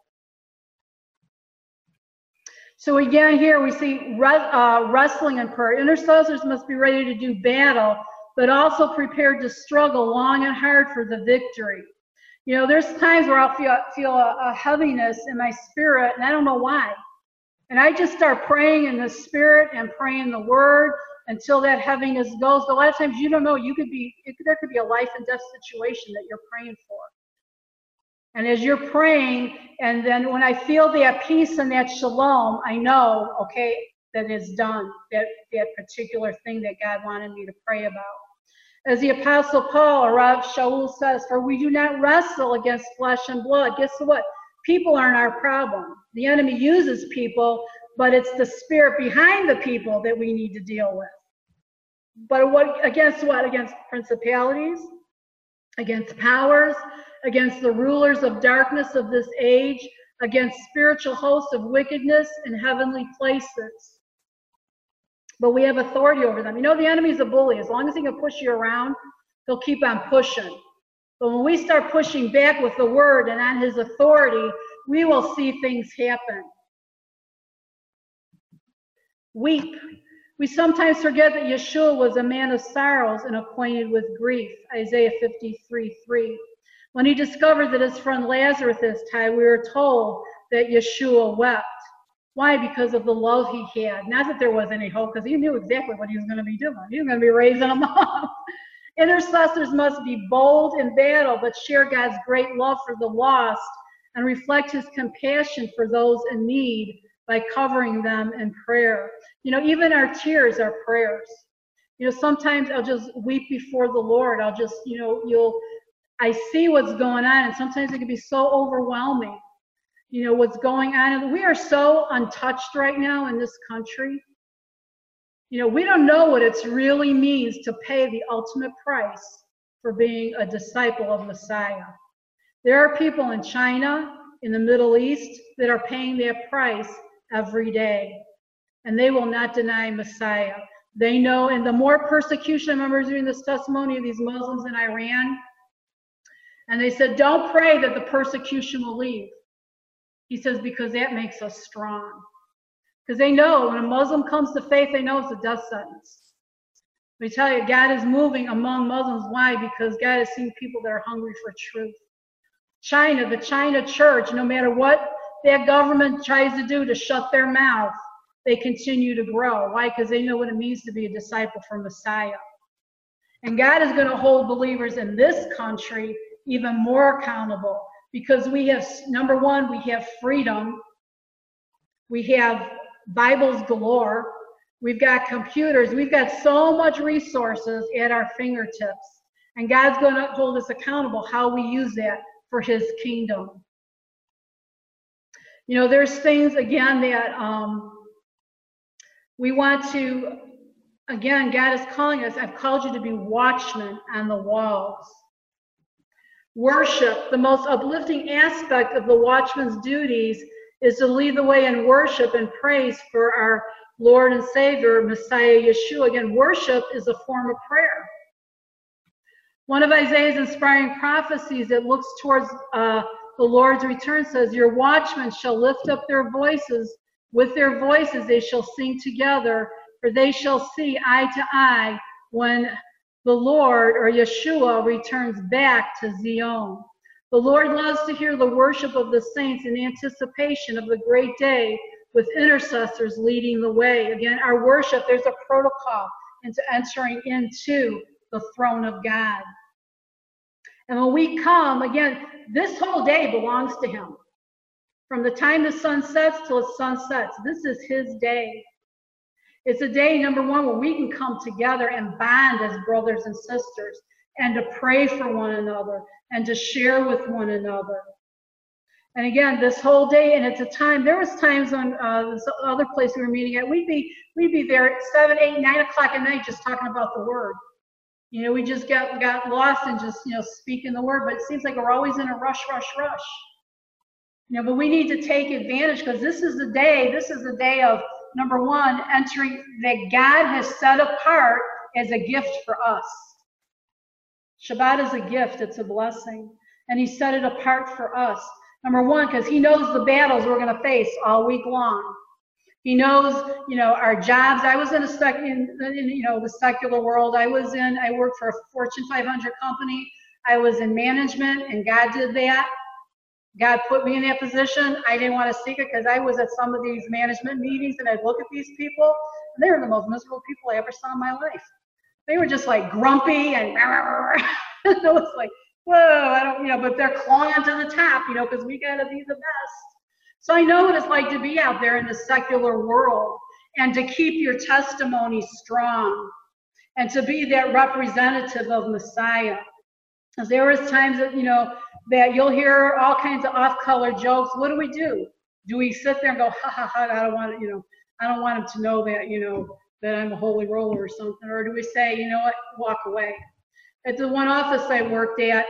So again, here we see uh, wrestling and prayer. Intercessors must be ready to do battle, but also prepared to struggle long and hard for the victory. You know, there's times where I'll feel, feel a, a heaviness in my spirit, and I don't know why. And I just start praying in the spirit and praying the word until that heaviness goes. But a lot of times you don't know, you could be, it could, there could be a life and death situation that you're praying for. And as you're praying, and then when I feel that peace and that shalom, I know, okay, that it's done, that, that particular thing that God wanted me to pray about. As the Apostle Paul, or Rav Shaul says, for we do not wrestle against flesh and blood. Guess what? People aren't our problem. The enemy uses people, but it's the spirit behind the people that we need to deal with. But what against what? Against principalities, against powers, against the rulers of darkness of this age, against spiritual hosts of wickedness in heavenly places. But we have authority over them. You know, the enemy's a bully. As long as he can push you around, he'll keep on pushing. But when we start pushing back with the word and on his authority, we will see things happen. Weep. We sometimes forget that Yeshua was a man of sorrows and acquainted with grief. Isaiah fifty-three three. When he discovered that his friend Lazarus died, we were told that Yeshua wept. Why? Because of the love he had. Not that there was any hope, because he knew exactly what he was going to be doing. He was going to be raising them up. Intercessors must be bold in battle, but share God's great love for the lost and reflect his compassion for those in need by covering them in prayer. You know, even our tears are prayers. You know, sometimes I'll just weep before the Lord. I'll just, you know, you'll, I see what's going on, and sometimes it can be so overwhelming, you know, what's going on. And we are so untouched right now in this country. You know, we don't know what it really means to pay the ultimate price for being a disciple of Messiah. There are people in China, in the Middle East, that are paying that price every day. And they will not deny Messiah. They know, and the more persecution, I remember doing this testimony of these Muslims in Iran, and they said, don't pray that the persecution will leave. He says, because that makes us strong. Because they know when a Muslim comes to faith, they know it's a death sentence. Let me tell you, God is moving among Muslims. Why? Because God has seen people that are hungry for truth. China, the China church, no matter what that government tries to do to shut their mouth, they continue to grow. Why? Because they know what it means to be a disciple for Messiah. And God is going to hold believers in this country even more accountable, because we have, number one, we have freedom. We have Bibles galore. We've got computers. We've got so much resources at our fingertips. And God's going to hold us accountable how we use that for his kingdom. You know, there's things, again, that um, we want to, again, God is calling us. I've called you to be watchmen on the walls. Worship, the most uplifting aspect of the watchman's duties, is to lead the way in worship and praise for our Lord and Savior, Messiah Yeshua. Again, worship is a form of prayer. One of Isaiah's inspiring prophecies that looks towards uh, the Lord's return says, your watchmen shall lift up their voices. With their voices they shall sing together, for they shall see eye to eye when the Lord, or Yeshua, returns back to Zion. The Lord loves to hear the worship of the saints in anticipation of the great day, with intercessors leading the way. Again, our worship, there's a protocol into entering into the throne of God. And when we come, again, this whole day belongs to him. From the time the sun sets till the sun sets, this is his day. It's a day, number one, where we can come together and bond as brothers and sisters, and to pray for one another, and to share with one another. And again, this whole day, and it's a time, there was times when uh, this other place we were meeting at, we'd be, we'd be there at seven, eight, nine o'clock at night just talking about the word. You know, we just got, got lost in just, you know, speaking the word, but it seems like we're always in a rush, rush, rush. You know, but we need to take advantage, because this is the day, this is the day of, number one, entering, that God has set apart as a gift for us. Shabbat is a gift, it's a blessing. And he set it apart for us. Number one, because he knows the battles we're going to face all week long. He knows, you know, our jobs. I was in a sec, in, in, you know, the secular world. I was in, I worked for a Fortune five hundred company. I was in management, and God did that. God put me in that position. I didn't want to seek it, because I was at some of these management meetings, and I'd look at these people, and they were the most miserable people I ever saw in my life. They were just like grumpy, and it was like, whoa, I don't, you know, but they're clawing to the top, you know, because we got to be the best. So I know what it's like to be out there in the secular world, and to keep your testimony strong, and to be that representative of Messiah. Because there was times that, you know, that you'll hear all kinds of off-color jokes. What do we do? Do we sit there and go, ha, ha, ha, I don't want to, you know, I don't want him to know that, you know, that I'm a holy roller or something? Or do we say, you know what, walk away? At the one office I worked at,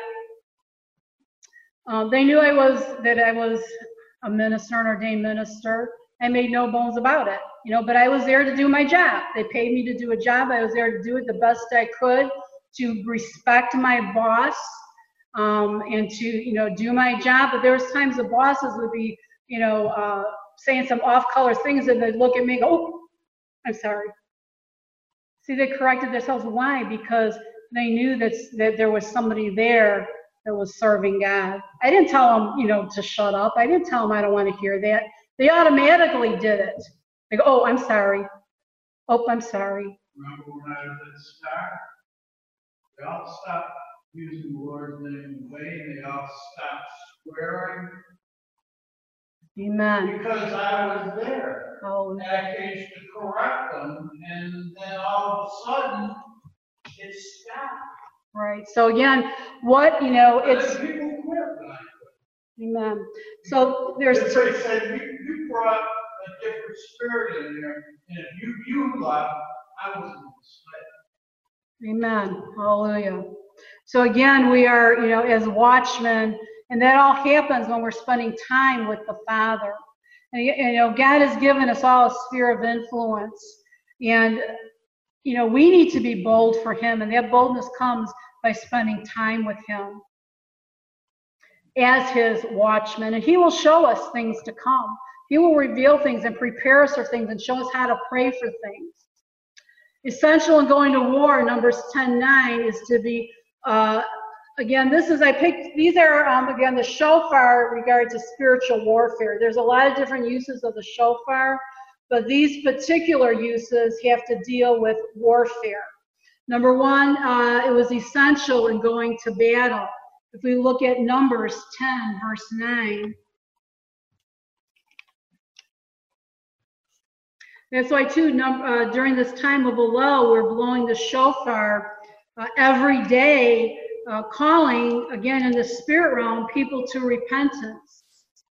um, they knew I was, that I was a minister, an ordained minister. I made no bones about it, you know, but I was there to do my job. They paid me to do a job. I was there to do it the best I could, to respect my boss, um, and to, you know, do my job. But there was times the bosses would be, you know, uh, saying some off-color things, and they'd look at me and go, oh, I'm sorry. See, they corrected themselves. Why? Because they knew that, that there was somebody there that was serving God. I didn't tell them, you know, to shut up. I didn't tell them I don't want to hear that. They automatically did it. They go, oh, I'm sorry. Oh, I'm sorry. Remember when I was at Star? They all stopped using the Lord's name in vain, and they all stopped swearing. Amen. Because I was there. Oh. And I came to correct them, and then all of a sudden, it stopped. Right. So again, what, you know, it's. People quit when I quit. Amen. So there's. They said, you, you brought a different spirit in there, and if you, you left, I wasn't enslaved. Amen. Hallelujah. So again, we are, you know, as watchmen, and that all happens when we're spending time with the Father. And, you know, God has given us all a sphere of influence. And, you know, we need to be bold for him. And that boldness comes by spending time with him as his watchman. And he will show us things to come. He will reveal things and prepare us for things and show us how to pray for things. Essential in going to war, Numbers ten nine, is to be, uh, again, this is, I picked, these are, um, again, the shofar in regard to spiritual warfare. There's a lot of different uses of the shofar, but these particular uses have to deal with warfare. Number one, uh, it was essential in going to battle. If we look at Numbers ten, verse nine, that's why, too, num uh, during this time of Elul, we're blowing the shofar uh, every day, uh, calling, again, in the spirit realm, people to repentance.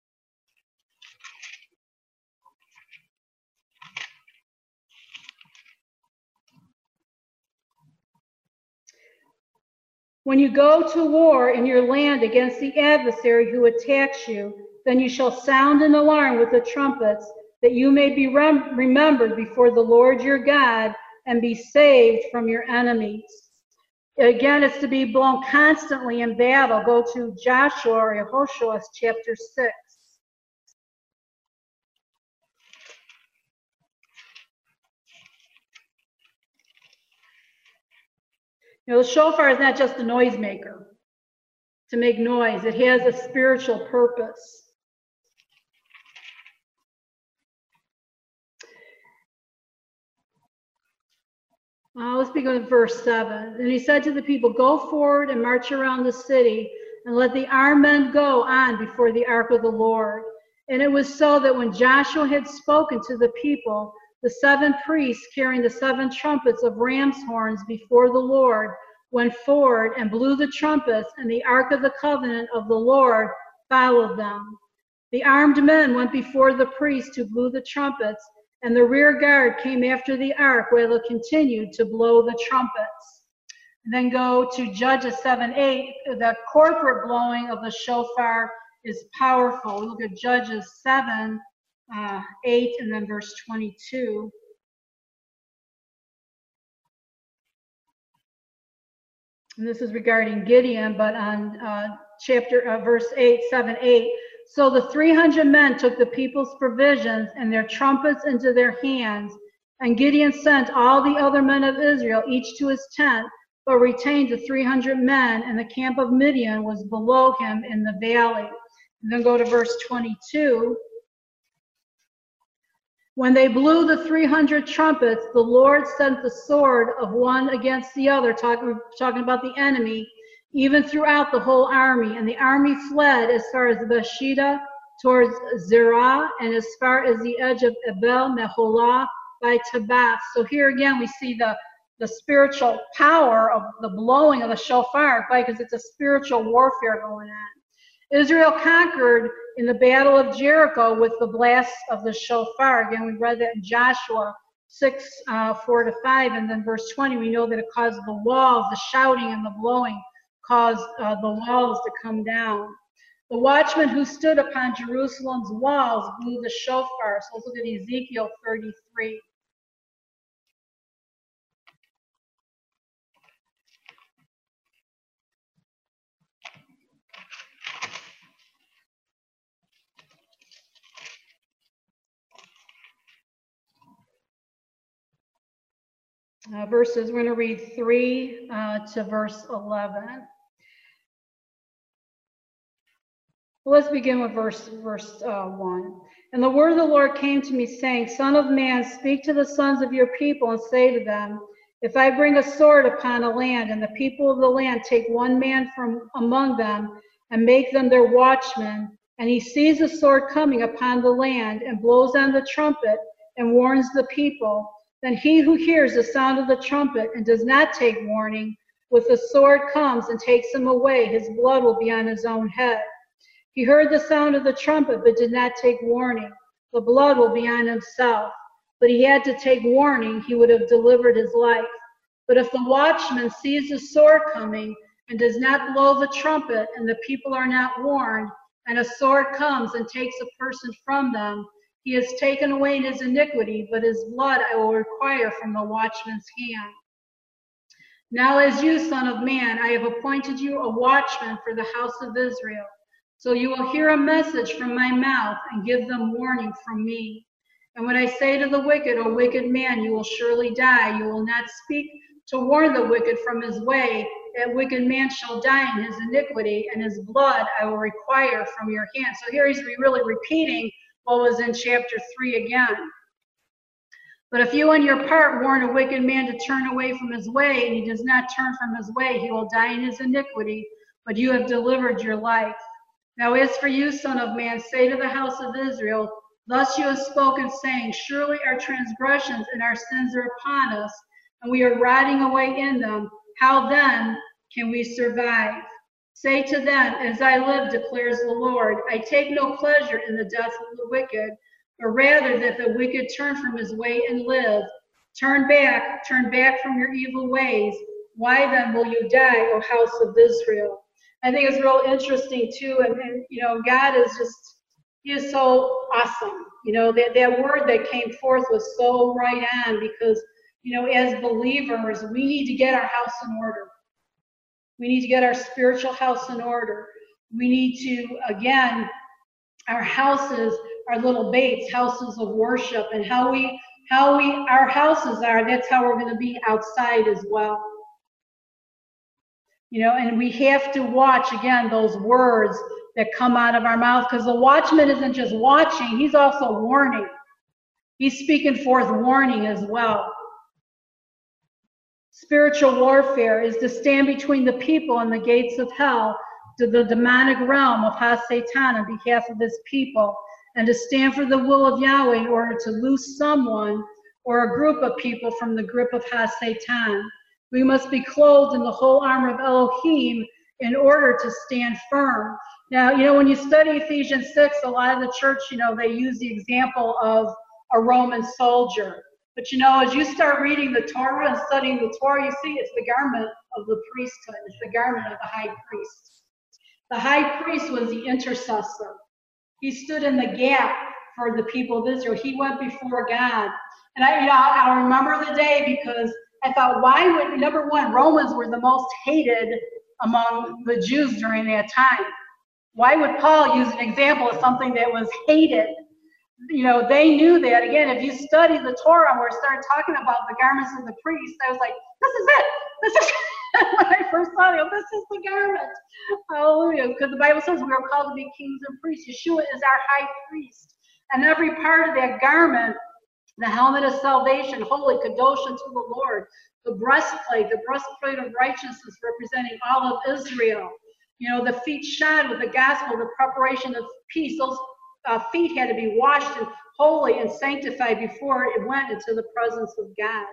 When you go to war in your land against the adversary who attacks you, then you shall sound an alarm with the trumpets, that you may be rem remembered before the Lord your God and be saved from your enemies. Again, it's to be blown constantly in battle. Go to Joshua or Yehoshua chapter six. You know, the shofar is not just a noisemaker. to make noise. It has a spiritual purpose. Uh, let's begin with verse seven. And he said to the people, go forward and march around the city, and let the armed men go on before the ark of the Lord. And it was so that when Joshua had spoken to the people, the seven priests carrying the seven trumpets of ram's horns before the Lord went forward and blew the trumpets, and the ark of the covenant of the Lord followed them. The armed men went before the priests who blew the trumpets, and the rear guard came after the ark while it continued to blow the trumpets. And then go to Judges seven eight. The corporate blowing of the shofar is powerful. We look at Judges seven, uh, eight, and then verse twenty-two. And this is regarding Gideon, but on uh, chapter uh, verse eight, seven, eight. So the three hundred men took the people's provisions and their trumpets into their hands, and Gideon sent all the other men of Israel, each to his tent, but retained the three hundred men, and the camp of Midian was below him in the valley. And then go to verse twenty-two. When they blew the three hundred trumpets, the Lord sent the sword of one against the other, talking, talking about the enemy, even throughout the whole army. And the army fled as far as Beersheba towards Zerah, and as far as the edge of Abel Meholah by Tabbath. So here again we see the, the spiritual power of the blowing of the shofar, right? Because it's a spiritual warfare going on. Israel conquered in the battle of Jericho with the blast of the shofar. Again, we read that in Joshua six, uh, four to five, and then verse twenty, we know that it caused the walls, the shouting and the blowing caused uh, the walls to come down. The watchmen who stood upon Jerusalem's walls blew the shofar. So let's look at Ezekiel thirty-three. Uh, verses, we're going to read three uh, to verse eleven. Let's begin with verse verse uh, one. And the word of the Lord came to me, saying, Son of man, speak to the sons of your people and say to them, if I bring a sword upon a land, and the people of the land take one man from among them and make them their watchmen, and he sees the sword coming upon the land and blows on the trumpet and warns the people, then he who hears the sound of the trumpet and does not take warning, with the sword comes and takes him away, his blood will be on his own head. He heard the sound of the trumpet but did not take warning. The blood will be on himself. But he had to take warning, he would have delivered his life. But if the watchman sees the sword coming and does not blow the trumpet, and the people are not warned, and a sword comes and takes a person from them, he has taken away his iniquity, but his blood I will require from the watchman's hand. Now as you, son of man, I have appointed you a watchman for the house of Israel. So you will hear a message from my mouth and give them warning from me. And when I say to the wicked, O wicked man, you will surely die, you will not speak to warn the wicked from his way. That wicked man shall die in his iniquity, and his blood I will require from your hand. So here he's really repeating what was in chapter three again. But if you on your part warn a wicked man to turn away from his way, and he does not turn from his way, he will die in his iniquity, but you have delivered your life. Now as for you, son of man, say to the house of Israel, thus you have spoken, saying, surely our transgressions and our sins are upon us, and we are rotting away in them. How then can we survive? Say to them, as I live, declares the Lord, I take no pleasure in the death of the wicked, but rather that the wicked turn from his way and live. Turn back, turn back from your evil ways. Why then will you die, O house of Israel? I think it's real interesting too, and, and you know, God is just, he is so awesome. You know, that, that word that came forth was so right on, because, you know, as believers, we need to get our house in order. We need to get our spiritual house in order. We need to, again, our houses are little baits, houses of worship, and how we, how we, our houses are, that's how we're going to be outside as well. You know, and we have to watch, again, those words that come out of our mouth, because the watchman isn't just watching, he's also warning. He's speaking forth warning as well. Spiritual warfare is to stand between the people and the gates of hell, to the demonic realm of Ha-Satan on behalf of his people, and to stand for the will of Yahweh in order to loose someone or a group of people from the grip of Ha-Satan. We must be clothed in the whole armor of Elohim in order to stand firm. Now, you know, when you study Ephesians six, a lot of the church, you know, they use the example of a Roman soldier. But, you know, as you start reading the Torah and studying the Torah, you see it's the garment of the priesthood. It's the garment of the high priest. The high priest was the intercessor. He stood in the gap for the people of Israel. He went before God. And I, you know, I remember the day because I thought, why would, number one, Romans were the most hated among the Jews during that time. Why would Paul use an example of something that was hated? You know, they knew that. Again, if you study the Torah where it started talking about the garments of the priest, I was like, this is it. This is when I first saw it, this is the garment. Hallelujah. Because the Bible says we are called to be kings and priests. Yeshua is our high priest. And every part of that garment, the helmet of salvation, holy, kadosh unto the Lord, the breastplate, the breastplate of righteousness representing all of Israel. You know, the feet shod with the gospel, the preparation of peace. Those uh, feet had to be washed and holy and sanctified before it went into the presence of God.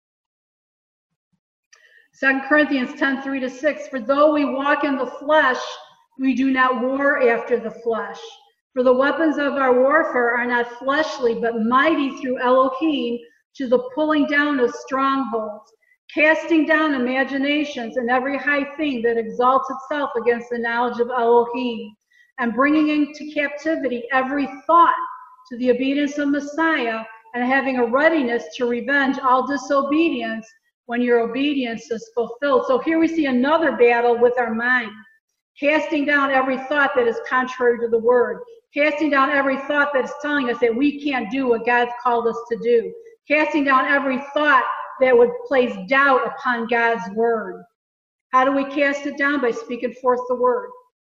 Second Corinthians ten, three to six, for though we walk in the flesh, we do not war after the flesh. For the weapons of our warfare are not fleshly, but mighty through Elohim to the pulling down of strongholds, casting down imaginations and every high thing that exalts itself against the knowledge of Elohim, and bringing into captivity every thought to the obedience of Messiah, and having a readiness to revenge all disobedience when your obedience is fulfilled. So here we see another battle with our mind. Casting down every thought that is contrary to the word. Casting down every thought that is telling us that we can't do what God's called us to do. Casting down every thought that would place doubt upon God's word. How do we cast it down? By speaking forth the word.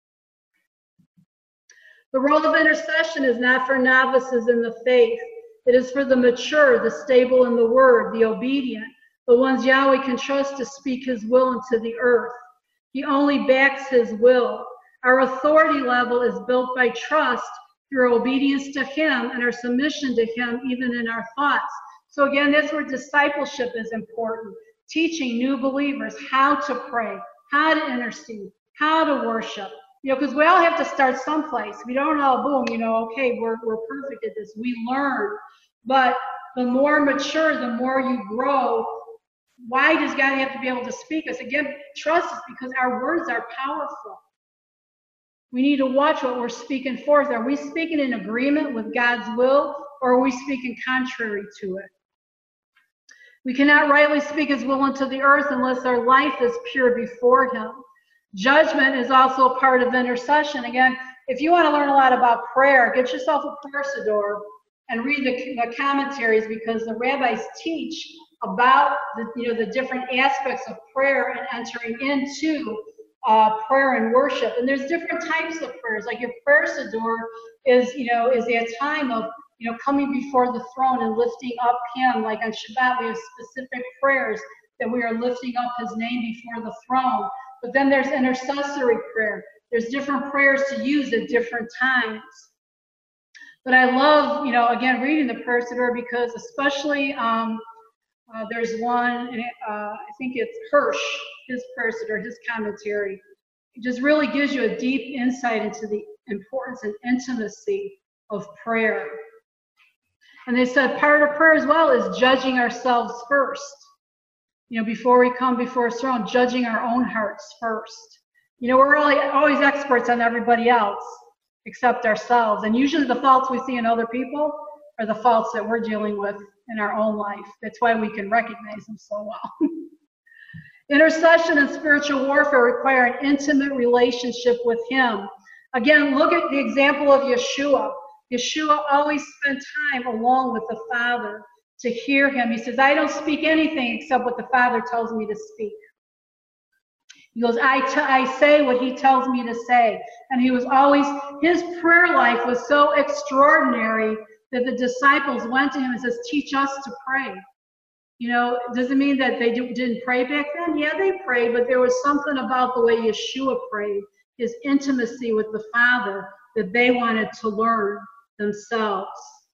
The role of intercession is not for novices in the faith. It is for the mature, the stable in the word, the obedient, the ones Yahweh can trust to speak his will into the earth. He only backs his will. Our authority level is built by trust through obedience to him and our submission to him even in our thoughts. So again, that's where discipleship is important. Teaching new believers how to pray, how to intercede, how to worship. You know, because we all have to start someplace. We don't all, boom, you know, okay, we're, we're perfect at this. We learn. But the more mature, the more you grow. Why does God have to be able to speak us? Again, trust us because our words are powerful. We need to watch what we're speaking forth. Are we speaking in agreement with God's will, or are we speaking contrary to it? We cannot rightly speak his will into the earth unless our life is pure before him. Judgment is also a part of intercession. Again, if you want to learn a lot about prayer, get yourself a prayer siddur and read the, the commentaries, because the rabbis teach about the, you know, the different aspects of prayer and entering into uh, prayer and worship. And there's different types of prayers. Like your prayer siddur is, you know, is that time of, you know, coming before the throne and lifting up him. Like on Shabbat, we have specific prayers that we are lifting up his name before the throne. But then there's intercessory prayer. There's different prayers to use at different times. But I love, you know, again, reading the prayer siddur because especially um, uh, there's one, and it, uh, I think it's Hirsch, his prayer siddur, his commentary. It just really gives you a deep insight into the importance and intimacy of prayer. And they said part of prayer as well is judging ourselves first. You know, before we come before his throne, judging our own hearts first. You know, we're really always experts on everybody else except ourselves. And usually the faults we see in other people are the faults that we're dealing with in our own life. That's why we can recognize them so well. Intercession and spiritual warfare require an intimate relationship with him. Again, look at the example of Yeshua. Yeshua always spent time alone with the Father to hear him. He says, I don't speak anything except what the Father tells me to speak. He goes, I, t- I say what he tells me to say. And he was always, his prayer life was so extraordinary that the disciples went to him and says, teach us to pray. You know, does it mean that they do, didn't pray back then? Yeah, they prayed, but there was something about the way Yeshua prayed, his intimacy with the Father, that they wanted to learn themselves.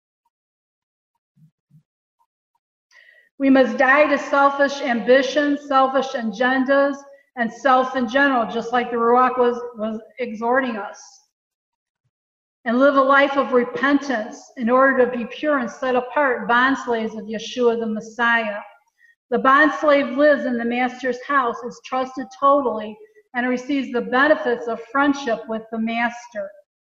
We must die to selfish ambitions, selfish agendas, and self in general, just like the Ruach was, was exhorting us. And live a life of repentance in order to be pure and set apart, bondslaves of Yeshua the Messiah. The bondslave lives in the master's house, is trusted totally, and receives the benefits of friendship with the master.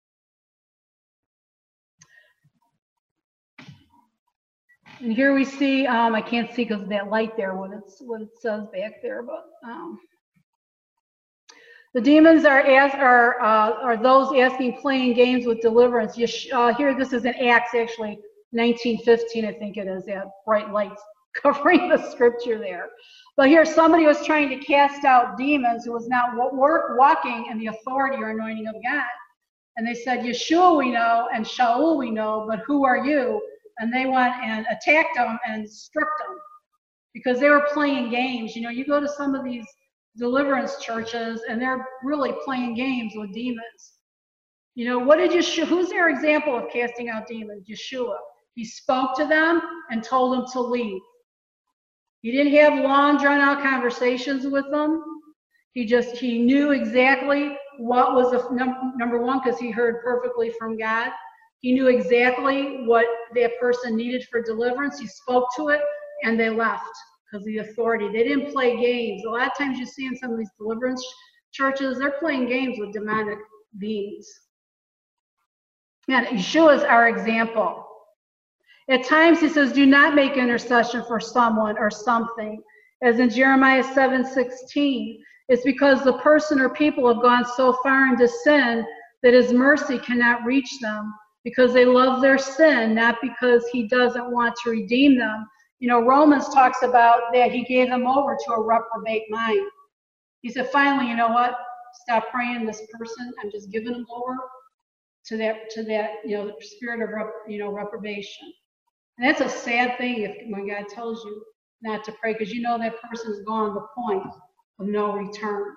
And here we see, um, I can't see because of that light there, what, it's, what it says back there, but um, the demons are as, are uh, are those asking, playing games with deliverance. You sh- uh, here, this is in Acts, actually, nineteen fifteen, I think it is, that bright lights covering the scripture there. But here, somebody was trying to cast out demons who was not work, walking in the authority or anointing of God. And they said, Yeshua we know, and Shaul we know, but who are you? And they went and attacked them and stripped them because they were playing games. You know, you go to some of these deliverance churches and they're really playing games with demons. You know, what did Yeshua, who's their example of casting out demons? Yeshua. He spoke to them and told them to leave. He didn't have long, drawn-out conversations with them. He just, he knew exactly what was, the num- number one, because he heard perfectly from God. He knew exactly what that person needed for deliverance. He spoke to it, and they left because of the authority. They didn't play games. A lot of times you see in some of these deliverance churches, they're playing games with demonic beings. And Yeshua is our example. At times he says, do not make intercession for someone or something. As in Jeremiah seven sixteen, it's because the person or people have gone so far into sin that his mercy cannot reach them because they love their sin, not because he doesn't want to redeem them. You know, Romans talks about that he gave them over to a reprobate mind. He said, finally, you know what? Stop praying this person. I'm just giving them over to that, to that, you know, spirit of, rep, you know, reprobation. And that's a sad thing if when God tells you not to pray, because you know that person's gone to the point of no return.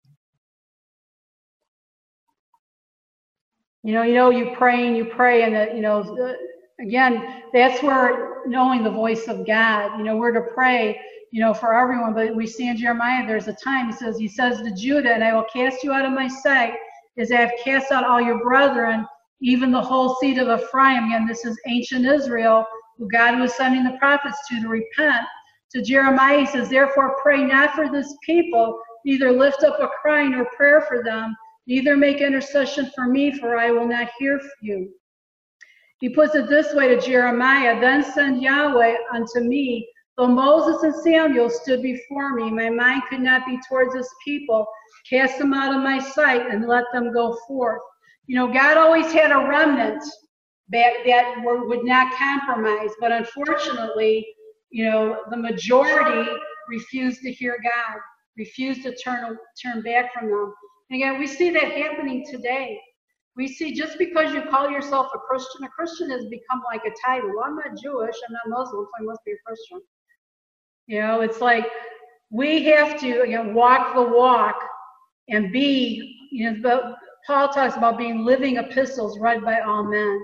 You know, you know, you pray and you pray, and that, you know, again, that's where knowing the voice of God, you know, we're to pray, you know, for everyone. But we see in Jeremiah, there's a time, he says, he says to Judah, and I will cast you out of my sight, as I have cast out all your brethren, even the whole seed of Ephraim. Again, this is ancient Israel, who God was sending the prophets to to repent. To Jeremiah, he says, therefore pray not for this people, neither lift up a cry nor prayer for them, neither make intercession for me, for I will not hear you. He puts it this way to Jeremiah, then send Yahweh unto me. Though Moses and Samuel stood before me, my mind could not be towards this people. Cast them out of my sight and let them go forth. You know, God always had a remnant that, that were, would not compromise, but unfortunately, you know, the majority refused to hear God, refused to turn, turn back from them. And again, we see that happening today. We see just because you call yourself a Christian, a Christian has become like a title. Well, I'm not Jewish, I'm not Muslim, so I must be a Christian. You know, it's like we have to, you know, walk the walk and be, you know, but Paul talks about being living epistles read by all men.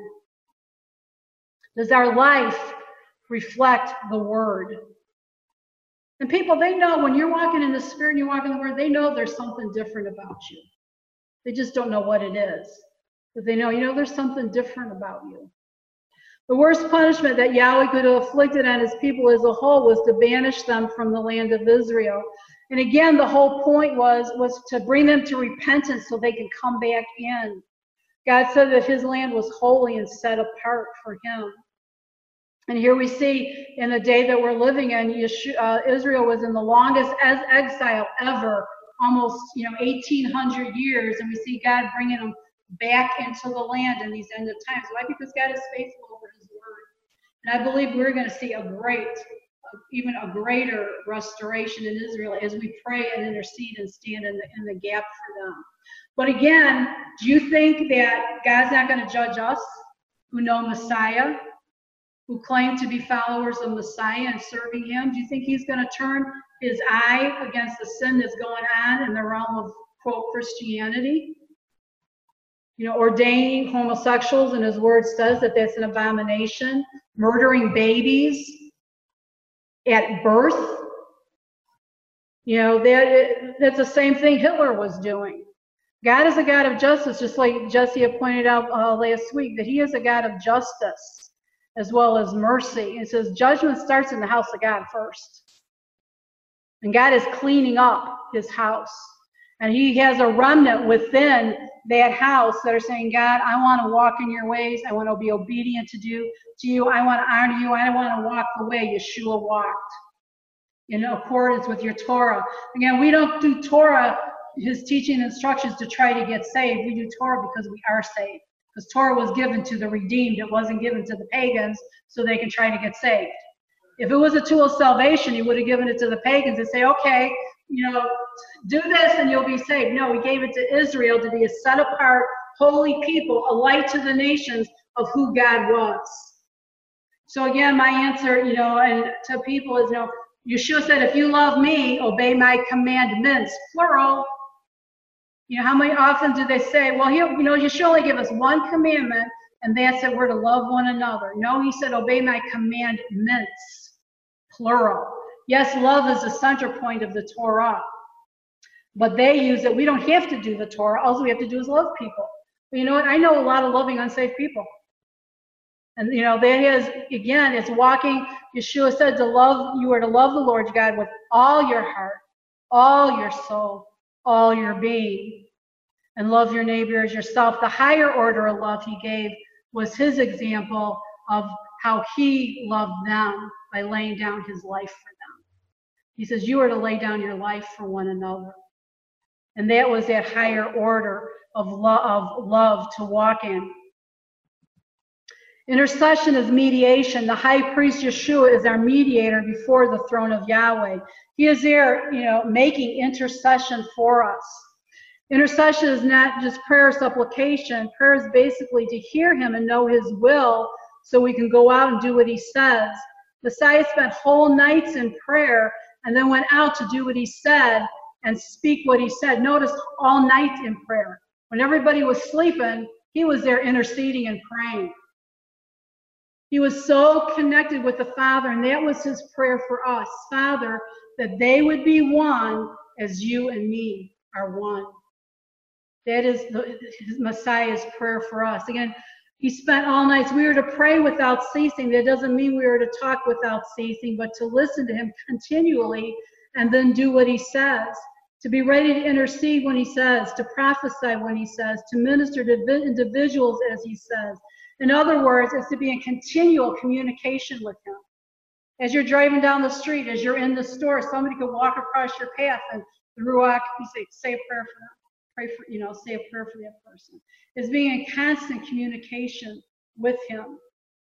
Does our life reflect the word? And people, they know when you're walking in the Spirit and you're walking in the Word, they know there's something different about you. They just don't know what it is. But they know, you know, there's something different about you. The worst punishment that Yahweh could have inflicted on his people as a whole was to banish them from the land of Israel. And again, the whole point was, was to bring them to repentance so they can come back in. God said that his land was holy and set apart for him. And here we see in the day that we're living in, Yeshua, uh, Israel was in the longest exile ever, almost, you know, eighteen hundred years. And we see God bringing them back into the land in these end of times. Why? Because God is faithful over his word. And I believe we're going to see a great even a greater restoration in Israel as we pray and intercede and stand in the, in the gap for them. But again, do you think that God's not going to judge us who know Messiah, who claim to be followers of Messiah and serving him? Do you think he's going to turn his eye against the sin that's going on in the realm of, quote, Christianity? You know, ordaining homosexuals, and his word says that that's an abomination. Murdering babies at birth. You know, that that's the same thing Hitler was doing. God is a God of justice, just like Jesse had pointed out uh, last week, that he is a God of justice as well as mercy. It says judgment starts in the house of God first. And God is cleaning up his house. And he has a remnant within that house that are saying, God, I want to walk in your ways. I want to be obedient to you. To you. I want to honor you. I want to walk the way Yeshua walked in accordance with your Torah. Again, we don't do Torah, his teaching and instructions, to try to get saved. We do Torah because we are saved. Because Torah was given to the redeemed. It wasn't given to the pagans so they can try to get saved. If it was a tool of salvation, he would have given it to the pagans and say, okay, you know, do this and you'll be saved. No, he gave it to Israel to be a set apart, holy people, a light to the nations of who God was. So again, my answer, you know, and to people is, you know, Yeshua said, if you love me, obey my commandments, plural. You know, how many often do they say, well, here, you know, Yeshua only gave us one commandment, and that's that we're to love one another. No, he said, obey my commandments, plural. Yes, love is the center point of the Torah, but they use it. We don't have to do the Torah. All we have to do is love people. But you know what? I know a lot of loving unsafe people. And, you know, that is, again, it's walking. Yeshua said to love, you are to love the Lord God with all your heart, all your soul, all your being, and love your neighbor as yourself. The higher order of love he gave was his example of how he loved them by laying down his life for them. He says, you are to lay down your life for one another. And that was that higher order of, lo- of love to walk in. Intercession is mediation. The high priest Yeshua is our mediator before the throne of Yahweh. He is there, you know, making intercession for us. Intercession is not just prayer supplication. Prayer is basically to hear him and know his will so we can go out and do what he says. Messiah spent whole nights in prayer and then went out to do what he said and speak what he said. Notice, all night in prayer. When everybody was sleeping, he was there interceding and praying. He was so connected with the Father, and that was his prayer for us. Father, that they would be one as you and me are one. That is the, Messiah's prayer for us. Again, he spent all nights. We are to pray without ceasing. That doesn't mean we are to talk without ceasing, but to listen to him continually and then do what he says. To be ready to intercede when he says, to prophesy when he says, to minister to individuals as he says. In other words, it's to be in continual communication with him. As you're driving down the street, as you're in the store, somebody could walk across your path and the Ruach, you say, say a prayer for them. Pray for, you know, say a prayer for that person. It's being in constant communication with him.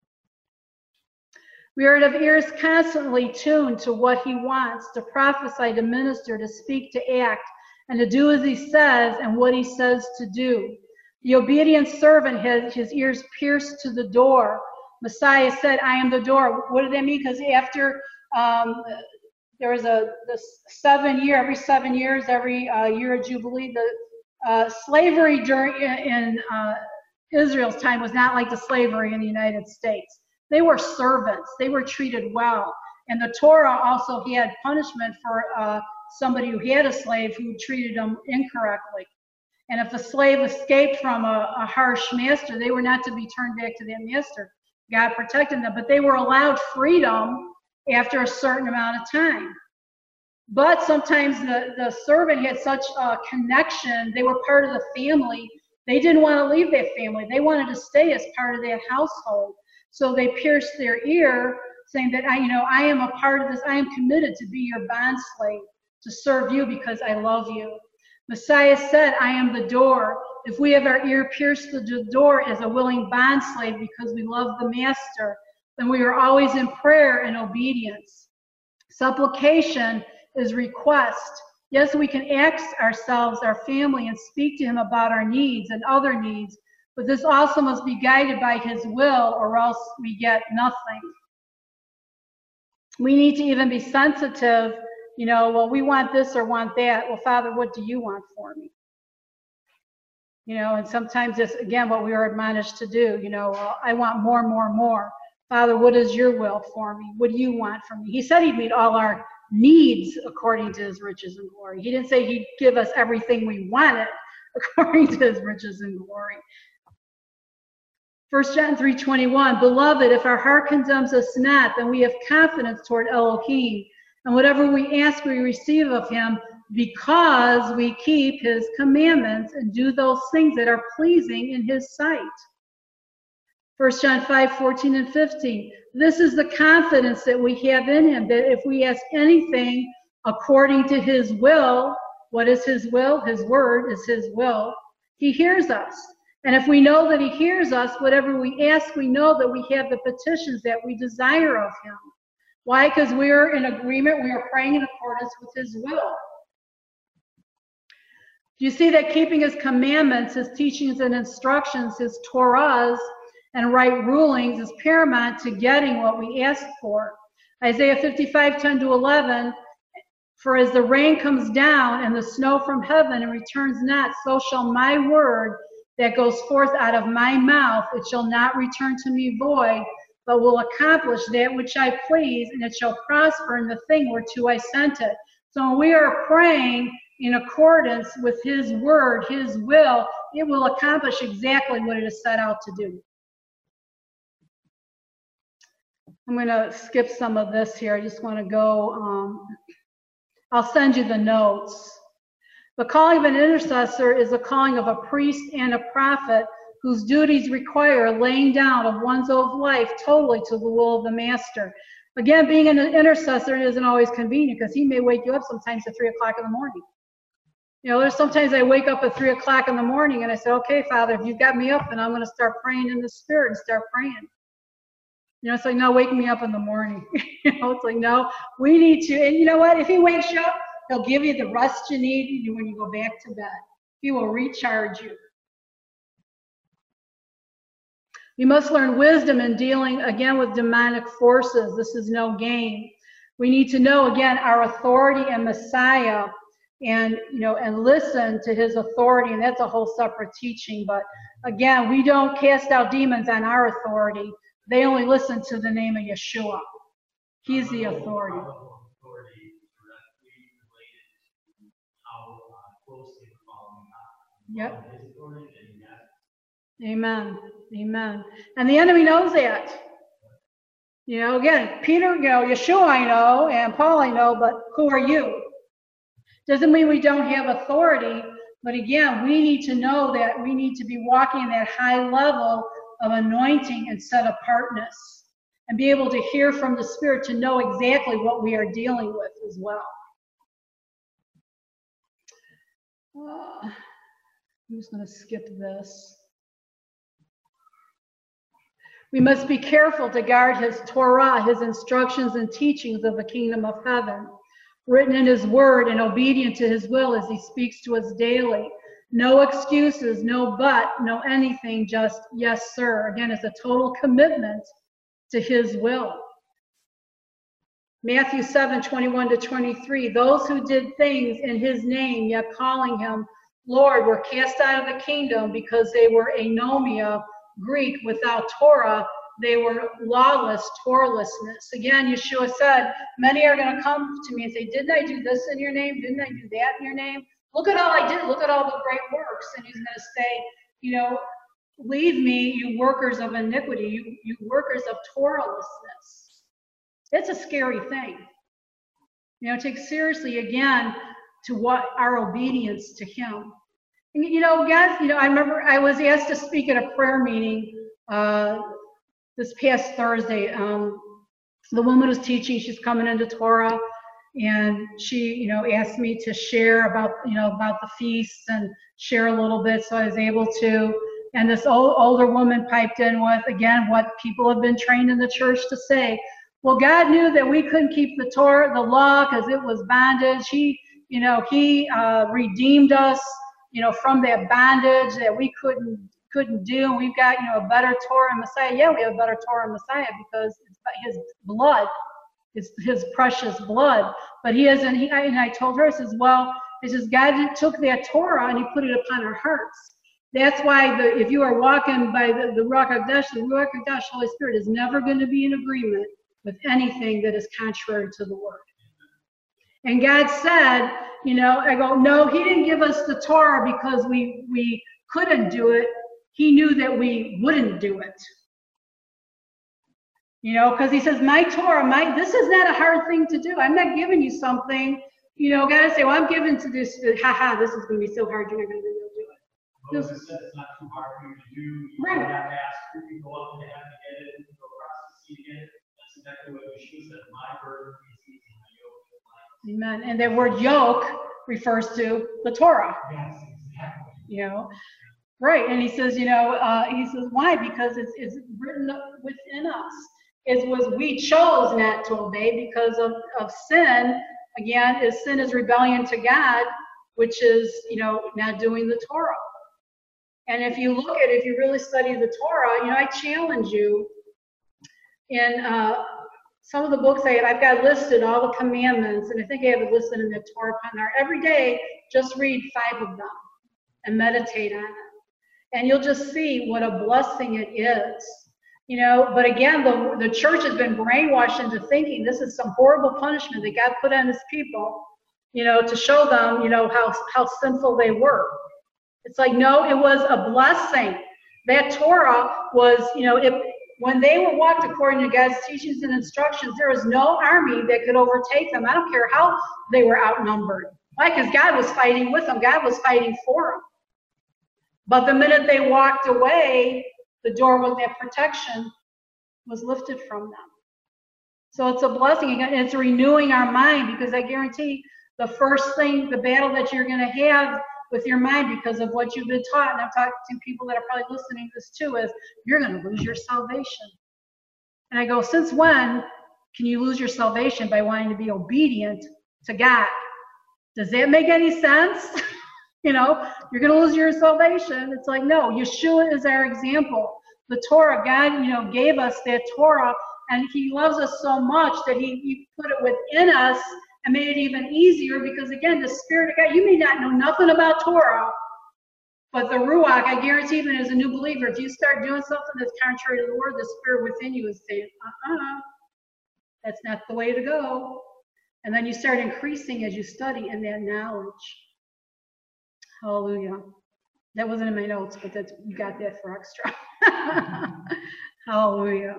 We are to have ears constantly tuned to what he wants, to prophesy, to minister, to speak, to act, and to do as he says and what he says to do. The obedient servant has his ears pierced to the door. Messiah said, I am the door. What did that mean? Because after um, there was a the seven year, every seven years, every uh, year of Jubilee, the uh, slavery during in uh, Israel's time was not like the slavery in the United States. They were servants. They were treated well. And the Torah also had punishment for uh, somebody who had a slave who treated them incorrectly. And if a slave escaped from a, a harsh master, they were not to be turned back to that master. God protected them, but they were allowed freedom after a certain amount of time. But sometimes the, the servant had such a connection, they were part of the family, they didn't want to leave that family. They wanted to stay as part of that household. So they pierced their ear, saying that, I, you know, I am a part of this, I am committed to be your bond slave, to serve you because I love you. Messiah said, I am the door. If we have our ear pierced to the door as a willing bond slave because we love the master, then we are always in prayer and obedience. Supplication is request. Yes, we can ask ourselves, our family, and speak to him about our needs and other needs, but this also must be guided by his will, or else we get nothing. We need to even be sensitive, you know, well, we want this or want that. Well, Father, what do you want for me? You know, and sometimes it's, again, what we are admonished to do, you know, well, I want more, more, more. Father, what is your will for me? What do you want from me? He said he'd meet all our needs according to his riches and glory. He didn't say he'd give us everything we wanted according to his riches and glory. First John three twenty-one, beloved, if our heart condemns us not, then we have confidence toward Elohim. And whatever we ask, we receive of him, because we keep his commandments and do those things that are pleasing in his sight. First John five fourteen and fifteen, this is the confidence that we have in him, that if we ask anything according to his will, what is his will? His word is his will. He hears us. And if we know that he hears us, whatever we ask, we know that we have the petitions that we desire of him. Why? Because we are in agreement, we are praying in accordance with his will. You see that keeping his commandments, his teachings and instructions, his Torahs and right rulings is paramount to getting what we ask for. Isaiah fifty-five, ten to eleven, for as the rain comes down and the snow from heaven and returns not, so shall my word that goes forth out of my mouth, it shall not return to me void, but will accomplish that which I please, and it shall prosper in the thing whereto I sent it. So when we are praying in accordance with his word, his will, it will accomplish exactly what it is set out to do. I'm going to skip some of this here. I just want to go, um, I'll send you the notes. The calling of an intercessor is the calling of a priest and a prophet whose duties require laying down of one's own life totally to the will of the master. Again, being an intercessor isn't always convenient, because he may wake you up sometimes at three o'clock in the morning. You know, there's sometimes I wake up at three o'clock in the morning and I say, okay, Father, if you've got me up, then I'm going to start praying in the Spirit and start praying. You know, it's like, no, wake me up in the morning. You know, it's like, no, we need to. And you know what? If he wakes you up, he'll give you the rest you need when you go back to bed. He will recharge you. We must learn wisdom in dealing, again, with demonic forces. This is no game. We need to know, again, our authority and Messiah, and, you know, and listen to his authority, and that's a whole separate teaching. But again, we don't cast out demons on our authority. They only listen to the name of Yeshua. He's the authority. Yep. Amen. Amen. And the enemy knows that. You know, again, Peter, you know, Yeshua I know, and Paul I know, but who are you? Doesn't mean we don't have authority, but again, we need to know that we need to be walking in that high level of anointing and set apartness, and be able to hear from the Spirit to know exactly what we are dealing with as well. Uh, I'm just going to skip this. We must be careful to guard his Torah, his instructions and teachings of the kingdom of heaven, written in his word and obedient to his will as he speaks to us daily. No excuses, no but, no anything, just yes, sir. Again, it's a total commitment to his will. Matthew seven, twenty-one to twenty-three, those who did things in his name, yet calling him Lord, were cast out of the kingdom because they were anomia, Greek, without Torah. They were lawless, Torahlessness. Again, Yeshua said, many are going to come to me and say, didn't I do this in your name? Didn't I do that in your name? Look at all I did. Look at all the great works. And he's going to say, you know, leave me, you workers of iniquity, you, you workers of Torahlessness. It's a scary thing. You know, take seriously, again, to what our obedience to him. And, you know, guys, you know, I remember I was asked to speak at a prayer meeting uh, this past Thursday. Um, the woman was teaching, she's coming into Torah, and she, you know, asked me to share about, you know, about the feasts and share a little bit, so I was able to. And this old, older woman piped in with, again, what people have been trained in the church to say. Well, God knew that we couldn't keep the Torah, the law, because it was bondage. He, you know, He uh, redeemed us, you know, from that bondage that we couldn't couldn't do. We've got, you know, a better Torah and Messiah. Yeah, we have a better Torah and Messiah because it's His blood, it's His precious blood. But He isn't. He, and I told her, I says, well, it says God took that Torah and He put it upon our hearts. That's why the, if you are walking by the, the Ruach HaKodesh, the Ruach HaKodesh, Holy Spirit, is never going to be in agreement with anything that is contrary to the Word. And God said, you know, I go, no, He didn't give us the Torah because we, we couldn't do it. He knew that we wouldn't do it. You know, because He says, my Torah, my, this is not a hard thing to do. I'm not giving you something, you know, God say, well, I'm giving to this, haha, this is going to be so hard, you're not going to be able to do it. Moses said it's not too hard for you to do. You right. don't have to ask, you can go up to the heaven to get it, you can go across the sea to get it. That's exactly what Yeshua said, my burden is easy, my yoke is light. Amen. And that word yoke refers to the Torah. Yes, exactly. You know, right. And He says, you know, uh, He says, why? Because it's, it's written within us. It was, we chose not to obey because of, of sin. Again, is sin is rebellion to God, which is, you know, not doing the Torah. And if you look at, if you really study the Torah, you know, I challenge you in uh, some of the books I have, I've got listed all the commandments, and I think I have it listed in the Torah Panar. Every day, just read five of them and meditate on it. And you'll just see what a blessing it is. You know, but again, the, the church has been brainwashed into thinking this is some horrible punishment that God put on His people, you know, to show them, you know, how, how sinful they were. It's like, no, it was a blessing. That Torah was, you know, if, when they were walked according to God's teachings and instructions, there was no army that could overtake them. I don't care how they were outnumbered. Why? Because God was fighting with them. God was fighting for them. But the minute they walked away, the door with that protection was lifted from them. So it's a blessing. Again, it's renewing our mind, because I guarantee the first thing, the battle that you're going to have with your mind because of what you've been taught, and I'm talking to people that are probably listening to this too, is you're going to lose your salvation. And I go, since when can you lose your salvation? By wanting to be obedient to God. Does that make any sense? You know, you're going to lose your salvation. It's like, no, Yeshua is our example. The Torah, God, you know, gave us that Torah, and He loves us so much that He, he put it within us and made it even easier, because again, the Spirit of God, you may not know nothing about Torah, but the Ruach, I guarantee, even as a new believer, if you start doing something that's contrary to the Word, the Spirit within you is saying, uh-uh, that's not the way to go. And then you start increasing as you study in that knowledge. Hallelujah. That wasn't in my notes, but that's, you got that for extra. Hallelujah.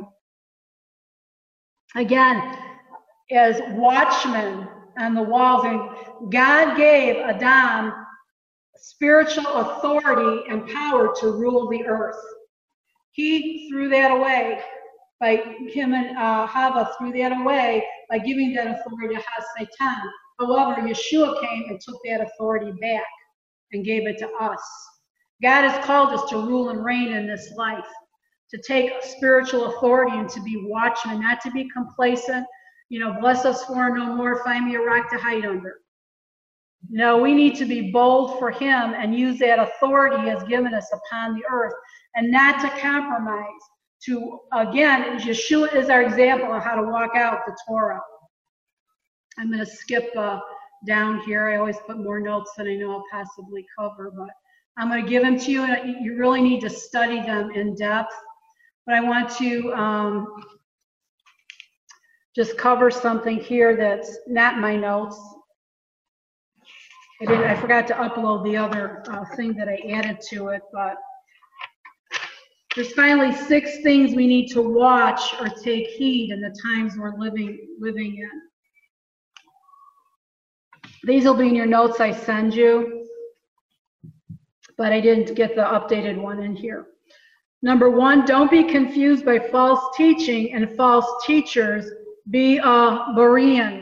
Again, as watchmen on the walls, and God gave Adam spiritual authority and power to rule the earth. He threw that away by him and uh, Hava threw that away by giving that authority to Satan. However, Yeshua came and took that authority back and gave it to us. God has called us to rule and reign in this life, to take spiritual authority and to be watchmen, not to be complacent. You know, bless us for no more, find me a rock to hide under. No, we need to be bold for Him and use that authority He has given us upon the earth, and not to compromise. To, again, Yeshua is our example of how to walk out the Torah. I'm going to skip uh, down here. I always put more notes than I know I'll possibly cover, but I'm going to give them to you, and you really need to study them in depth. But I want to um, just cover something here that's not my notes. I didn't. I forgot to upload the other uh, thing that I added to it, but there's finally six things we need to watch or take heed in the times we're living living in. These will be in your notes I send you, but I didn't get the updated one in here. Number one, don't be confused by false teaching and false teachers. Be a Berean.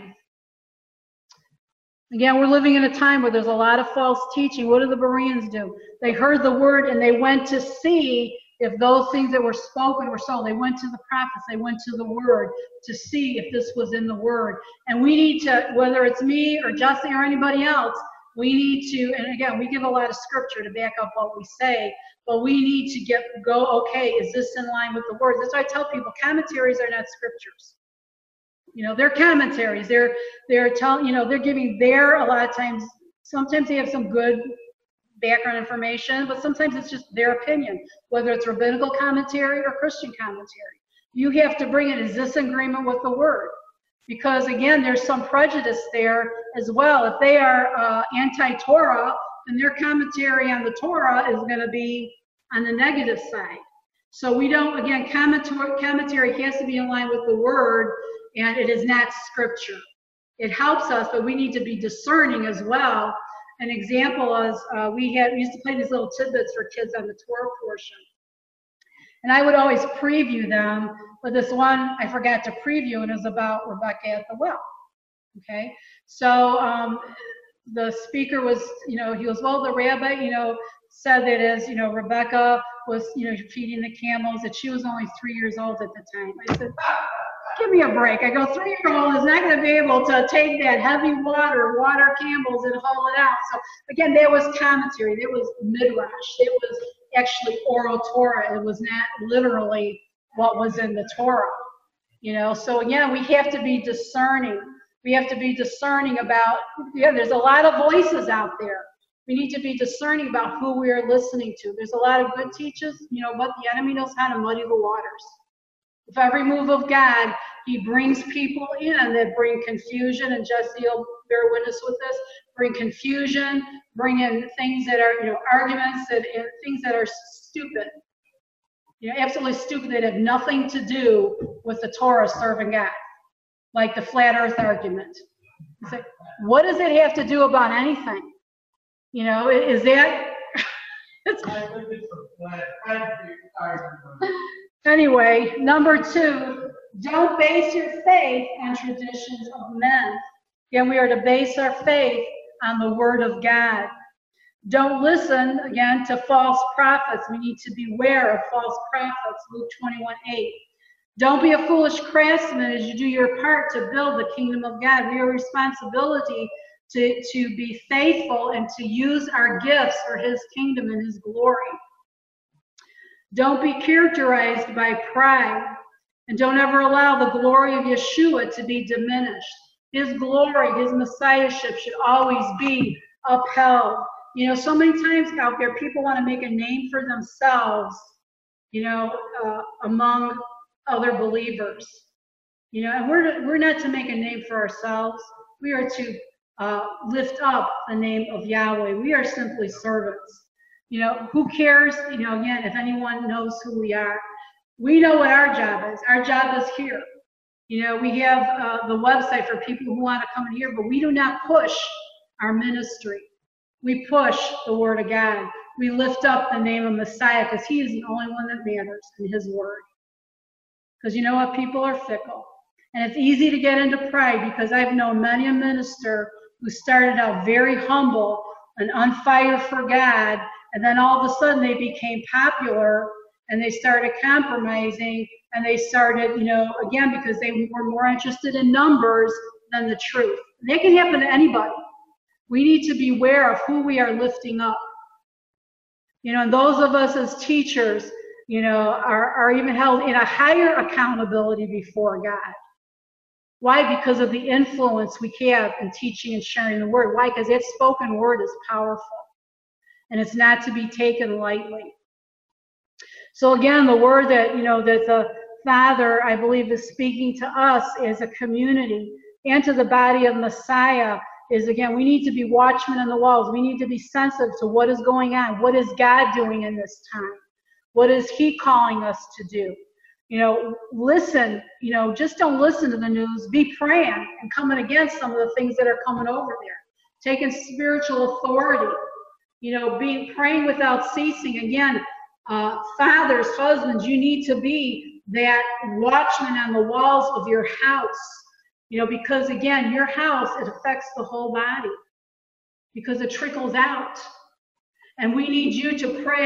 Again, we're living in a time where there's a lot of false teaching. What do the Bereans do? They heard the word and they went to see if those things that were spoken were so. They went to the prophets, they went to the word to see if this was in the word. And we need to, whether it's me or Jesse or anybody else, we need to, and again, we give a lot of scripture to back up what we say, but we need to get, go, okay, is this in line with the word? That's why I tell people, commentaries are not scriptures. You know, they're commentaries. They're, they're telling, you know, they're giving their, a lot of times, sometimes they have some good background information, but sometimes it's just their opinion, whether it's rabbinical commentary or Christian commentary. You have to bring it, is this in agreement with the word? Because again, there's some prejudice there as well. If they are uh, anti-Torah, then their commentary on the Torah is going to be on the negative side. So we don't, again, commentary, commentary has to be in line with the word, and it is not scripture. It helps us, but we need to be discerning as well. An example is uh, we had we used to play these little tidbits for kids on the Torah portion. And I would always preview them, but this one I forgot to preview, and it was about Rebecca at the well. Okay, so um, the speaker was, you know, he was, well, the rabbi, you know, said that as, you know, Rebecca was, you know, feeding the camels, that she was only three years old at the time. I said, give me a break. I go, three-year-old is not going to be able to take that heavy water, water camels, and haul it out. So again, there was commentary. There was midrash. It was actually oral Torah. It was not literally what was in the Torah. You know, so again, we have to be discerning. We have to be discerning about, yeah, there's a lot of voices out there. We need to be discerning about who we are listening to. There's a lot of good teachers, you know, but the enemy knows how to muddy the waters. With every move of God, he brings people in that bring confusion, and Jesse will bear witness with this, bring confusion, bring in things that are, you know, arguments, and, and things that are stupid. You know, absolutely stupid, that have nothing to do with the Torah serving God. Like the flat earth argument. It's like, what does it have to do about anything? You know, is that... it's, anyway, number two, don't base your faith on traditions of men. Again, we are to base our faith on the word of God. Don't listen, again, to false prophets. We need to beware of false prophets, Luke twenty-one eight. Don't be a foolish craftsman as you do your part to build the kingdom of God. We have a responsibility to, to be faithful and to use our gifts for his kingdom and his glory. Don't be characterized by pride, and don't ever allow the glory of Yeshua to be diminished. His glory, his messiahship should always be upheld. You know, so many times out there, people want to make a name for themselves, you know, uh, among other believers. You know, and we're, we're not to make a name for ourselves. We are to uh, lift up the name of Yahweh. We are simply servants. You know, who cares, you know, again, if anyone knows who we are. We know what our job is. Our job is here. You know, we have uh, the website for people who want to come in here, but we do not push our ministry. We push the word of God. We lift up the name of Messiah, because he is the only one that matters in his word. Because you know what? People are fickle. And it's easy to get into pride, because I've known many a minister who started out very humble and on fire for God, and then all of a sudden they became popular, and they started compromising, and they started, you know, again, because they were more interested in numbers than the truth. That can happen to anybody. We need to beware of who we are lifting up. You know, and those of us as teachers, you know, are, are even held in a higher accountability before God. Why? Because of the influence we have in teaching and sharing the word. Why? Because that spoken word is powerful, and it's not to be taken lightly. So again, the word that, you know, that the Father, I believe, is speaking to us as a community and to the body of Messiah is, again, we need to be watchmen on the walls. We need to be sensitive to what is going on. What is God doing in this time? What is he calling us to do? You know, listen, you know, just don't listen to the news. Be praying and coming against some of the things that are coming over there. Taking spiritual authority, you know, being praying without ceasing. Again, uh, fathers, husbands, you need to be that watchman on the walls of your house. You know, because again, your house, it affects the whole body because it trickles out. And we need you to pray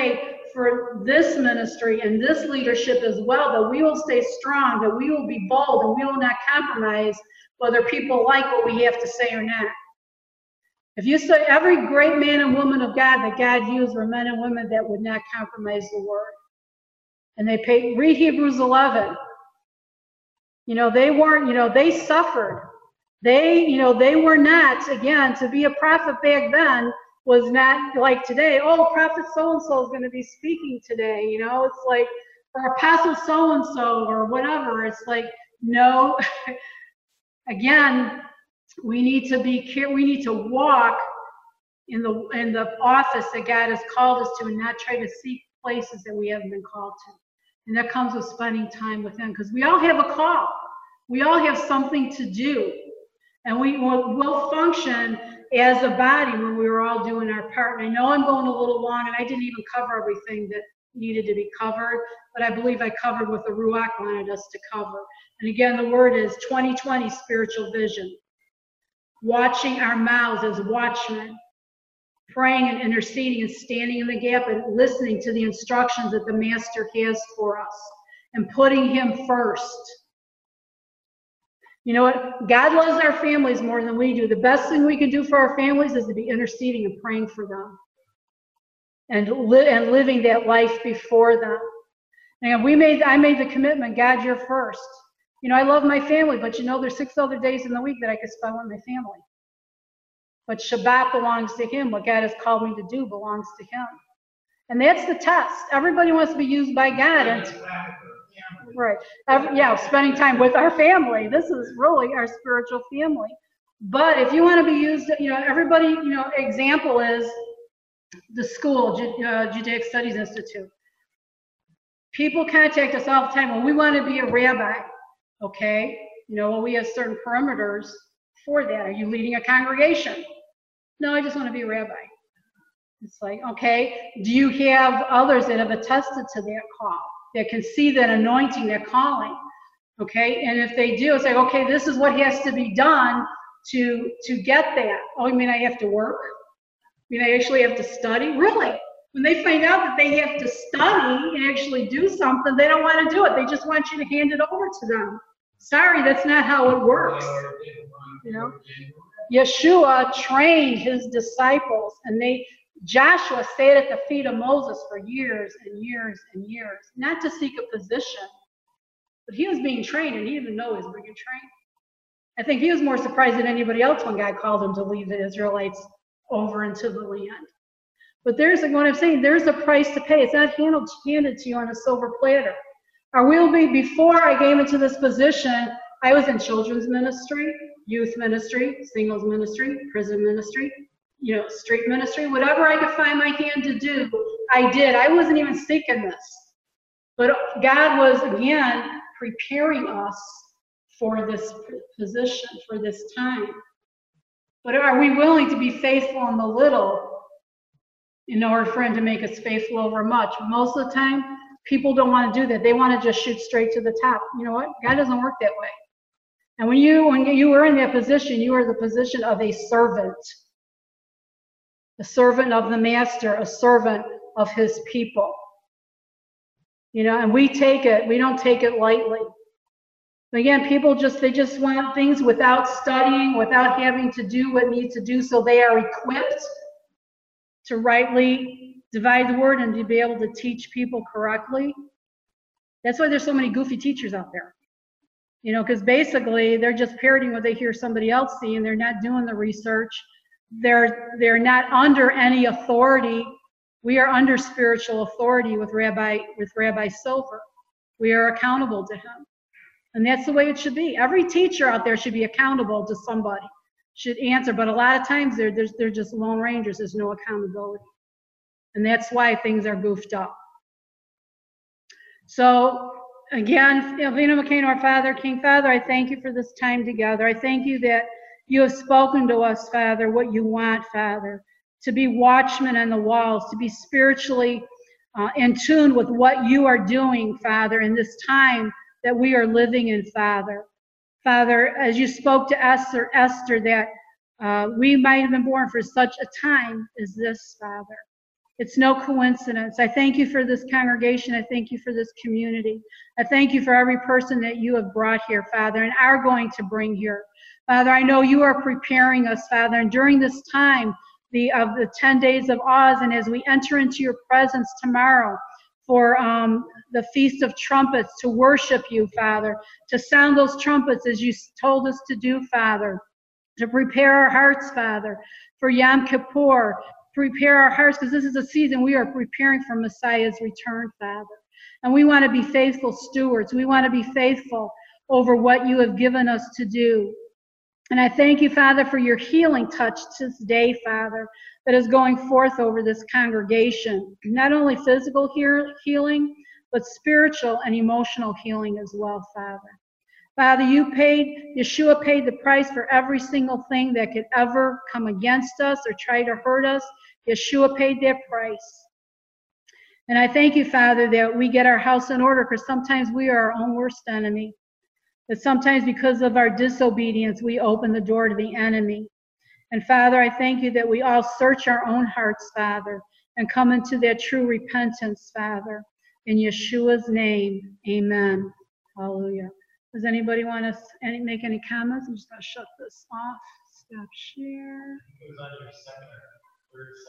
for this ministry and this leadership as well, that we will stay strong, that we will be bold, and we will not compromise whether people like what we have to say or not. If you say every great man and woman of God that God used were men and women that would not compromise the word. And they paid, read Hebrews eleven. You know, they weren't, you know, they suffered. They, you know, they were not, again, to be a prophet back then was not like today. Oh, prophet so-and-so is going to be speaking today. You know, it's like, or apostle so-and-so or whatever. It's like, no, again, we need to be care. We need to walk in the in the office that God has called us to, and not try to seek places that we haven't been called to. And that comes with spending time with Him, because we all have a call. We all have something to do, and we will we'll function as a body when we were all doing our part. And I know I'm going a little long, and I didn't even cover everything that needed to be covered, but I believe I covered what the Ruach wanted us to cover. And again, the word is twenty twenty spiritual vision. Watching our mouths as watchmen, praying and interceding and standing in the gap and listening to the instructions that the Master has for us and putting Him first. You know what? God loves our families more than we do. The best thing we can do for our families is to be interceding and praying for them and, li and living that life before them. And we made, I made the commitment, God, you're first. You know, I love my family, but you know, there's six other days in the week that I could spend with my family. But Shabbat belongs to Him. What God has called me to do belongs to Him. And that's the test. Everybody wants to be used by God. And, right. Every, yeah, spending time with our family. This is really our spiritual family. But if you want to be used, you know, everybody, you know, example is the school, uh, Judaic Studies Institute. People contact us all the time when we want to be a rabbi. Okay, you know, well, we have certain perimeters for that. Are you leading a congregation? No, I just want to be a rabbi. It's like, okay, do you have others that have attested to that call, that can see that anointing, that calling? Okay, and if they do, it's like, okay, this is what has to be done to to get that. Oh, you mean I have to work? You mean I actually have to study? Really? When they find out that they have to study and actually do something, they don't want to do it. They just want you to hand it over to them. Sorry, that's not how it works. You know, Yeshua trained His disciples, and they Joshua stayed at the feet of Moses for years and years and years, not to seek a position, but he was being trained, and he didn't even know he was being trained. I think he was more surprised than anybody else when God called him to lead the Israelites over into the land. But there's what I'm saying. There's a price to pay. It's not handed handed to you on a silver platter. Or will be, before I came into this position, I was in children's ministry, youth ministry, singles ministry, prison ministry, you know, street ministry, whatever I could find my hand to do, I did. I wasn't even seeking this. But God was, again, preparing us for this position, for this time. But are we willing to be faithful in the little in order for Him to make us faithful over much? Most of the time, people don't want to do that. They want to just shoot straight to the top. You know what? God doesn't work that way. And when you when you were in that position, you were the position of a servant. A servant of the Master, a servant of His people. You know, and we take it, we don't take it lightly. Again, people just, they just want things without studying, without having to do what needs to do, so they are equipped to rightly divide the word and to be able to teach people correctly. That's why there's so many goofy teachers out there. You know, because basically they're just parroting what they hear somebody else see, and they're not doing the research. They're they're not under any authority. We are under spiritual authority with Rabbi with Rabbi Silver. We are accountable to him. And that's the way it should be. Every teacher out there should be accountable to somebody, should answer. But a lot of times they're, they're, they're just lone rangers. There's no accountability. And that's why things are goofed up. So, again, Avinu Malkeinu, our Father, King Father, I thank you for this time together. I thank you that you have spoken to us, Father, what you want, Father, to be watchmen on the walls, to be spiritually uh, in tune with what you are doing, Father, in this time that we are living in, Father. Father, as you spoke to Esther, Esther, that uh, we might have been born for such a time as this, Father. It's no coincidence. I thank you for this congregation. I thank you for this community. I thank you for every person that you have brought here, Father, and are going to bring here. Father, I know you are preparing us, Father, and during this time the of the ten days of Oz, and as we enter into your presence tomorrow for um, the Feast of Trumpets, to worship you, Father, to sound those trumpets as you told us to do, Father, to prepare our hearts, Father, for Yom Kippur. Prepare our hearts, because this is a season we are preparing for Messiah's return, Father. And we want to be faithful stewards. We want to be faithful over what you have given us to do. And I thank you, Father, for your healing touch this day, Father, that is going forth over this congregation. Not only physical healing, but spiritual and emotional healing as well, Father. Father, you paid, Yeshua paid the price for every single thing that could ever come against us or try to hurt us. Yeshua paid that price. And I thank you, Father, that we get our house in order, because sometimes we are our own worst enemy. That sometimes because of our disobedience, we open the door to the enemy. And Father, I thank you that we all search our own hearts, Father, and come into that true repentance, Father. In Yeshua's name, amen. Hallelujah. Does anybody want to any, make any comments? I'm just going to shut this off. Stop share.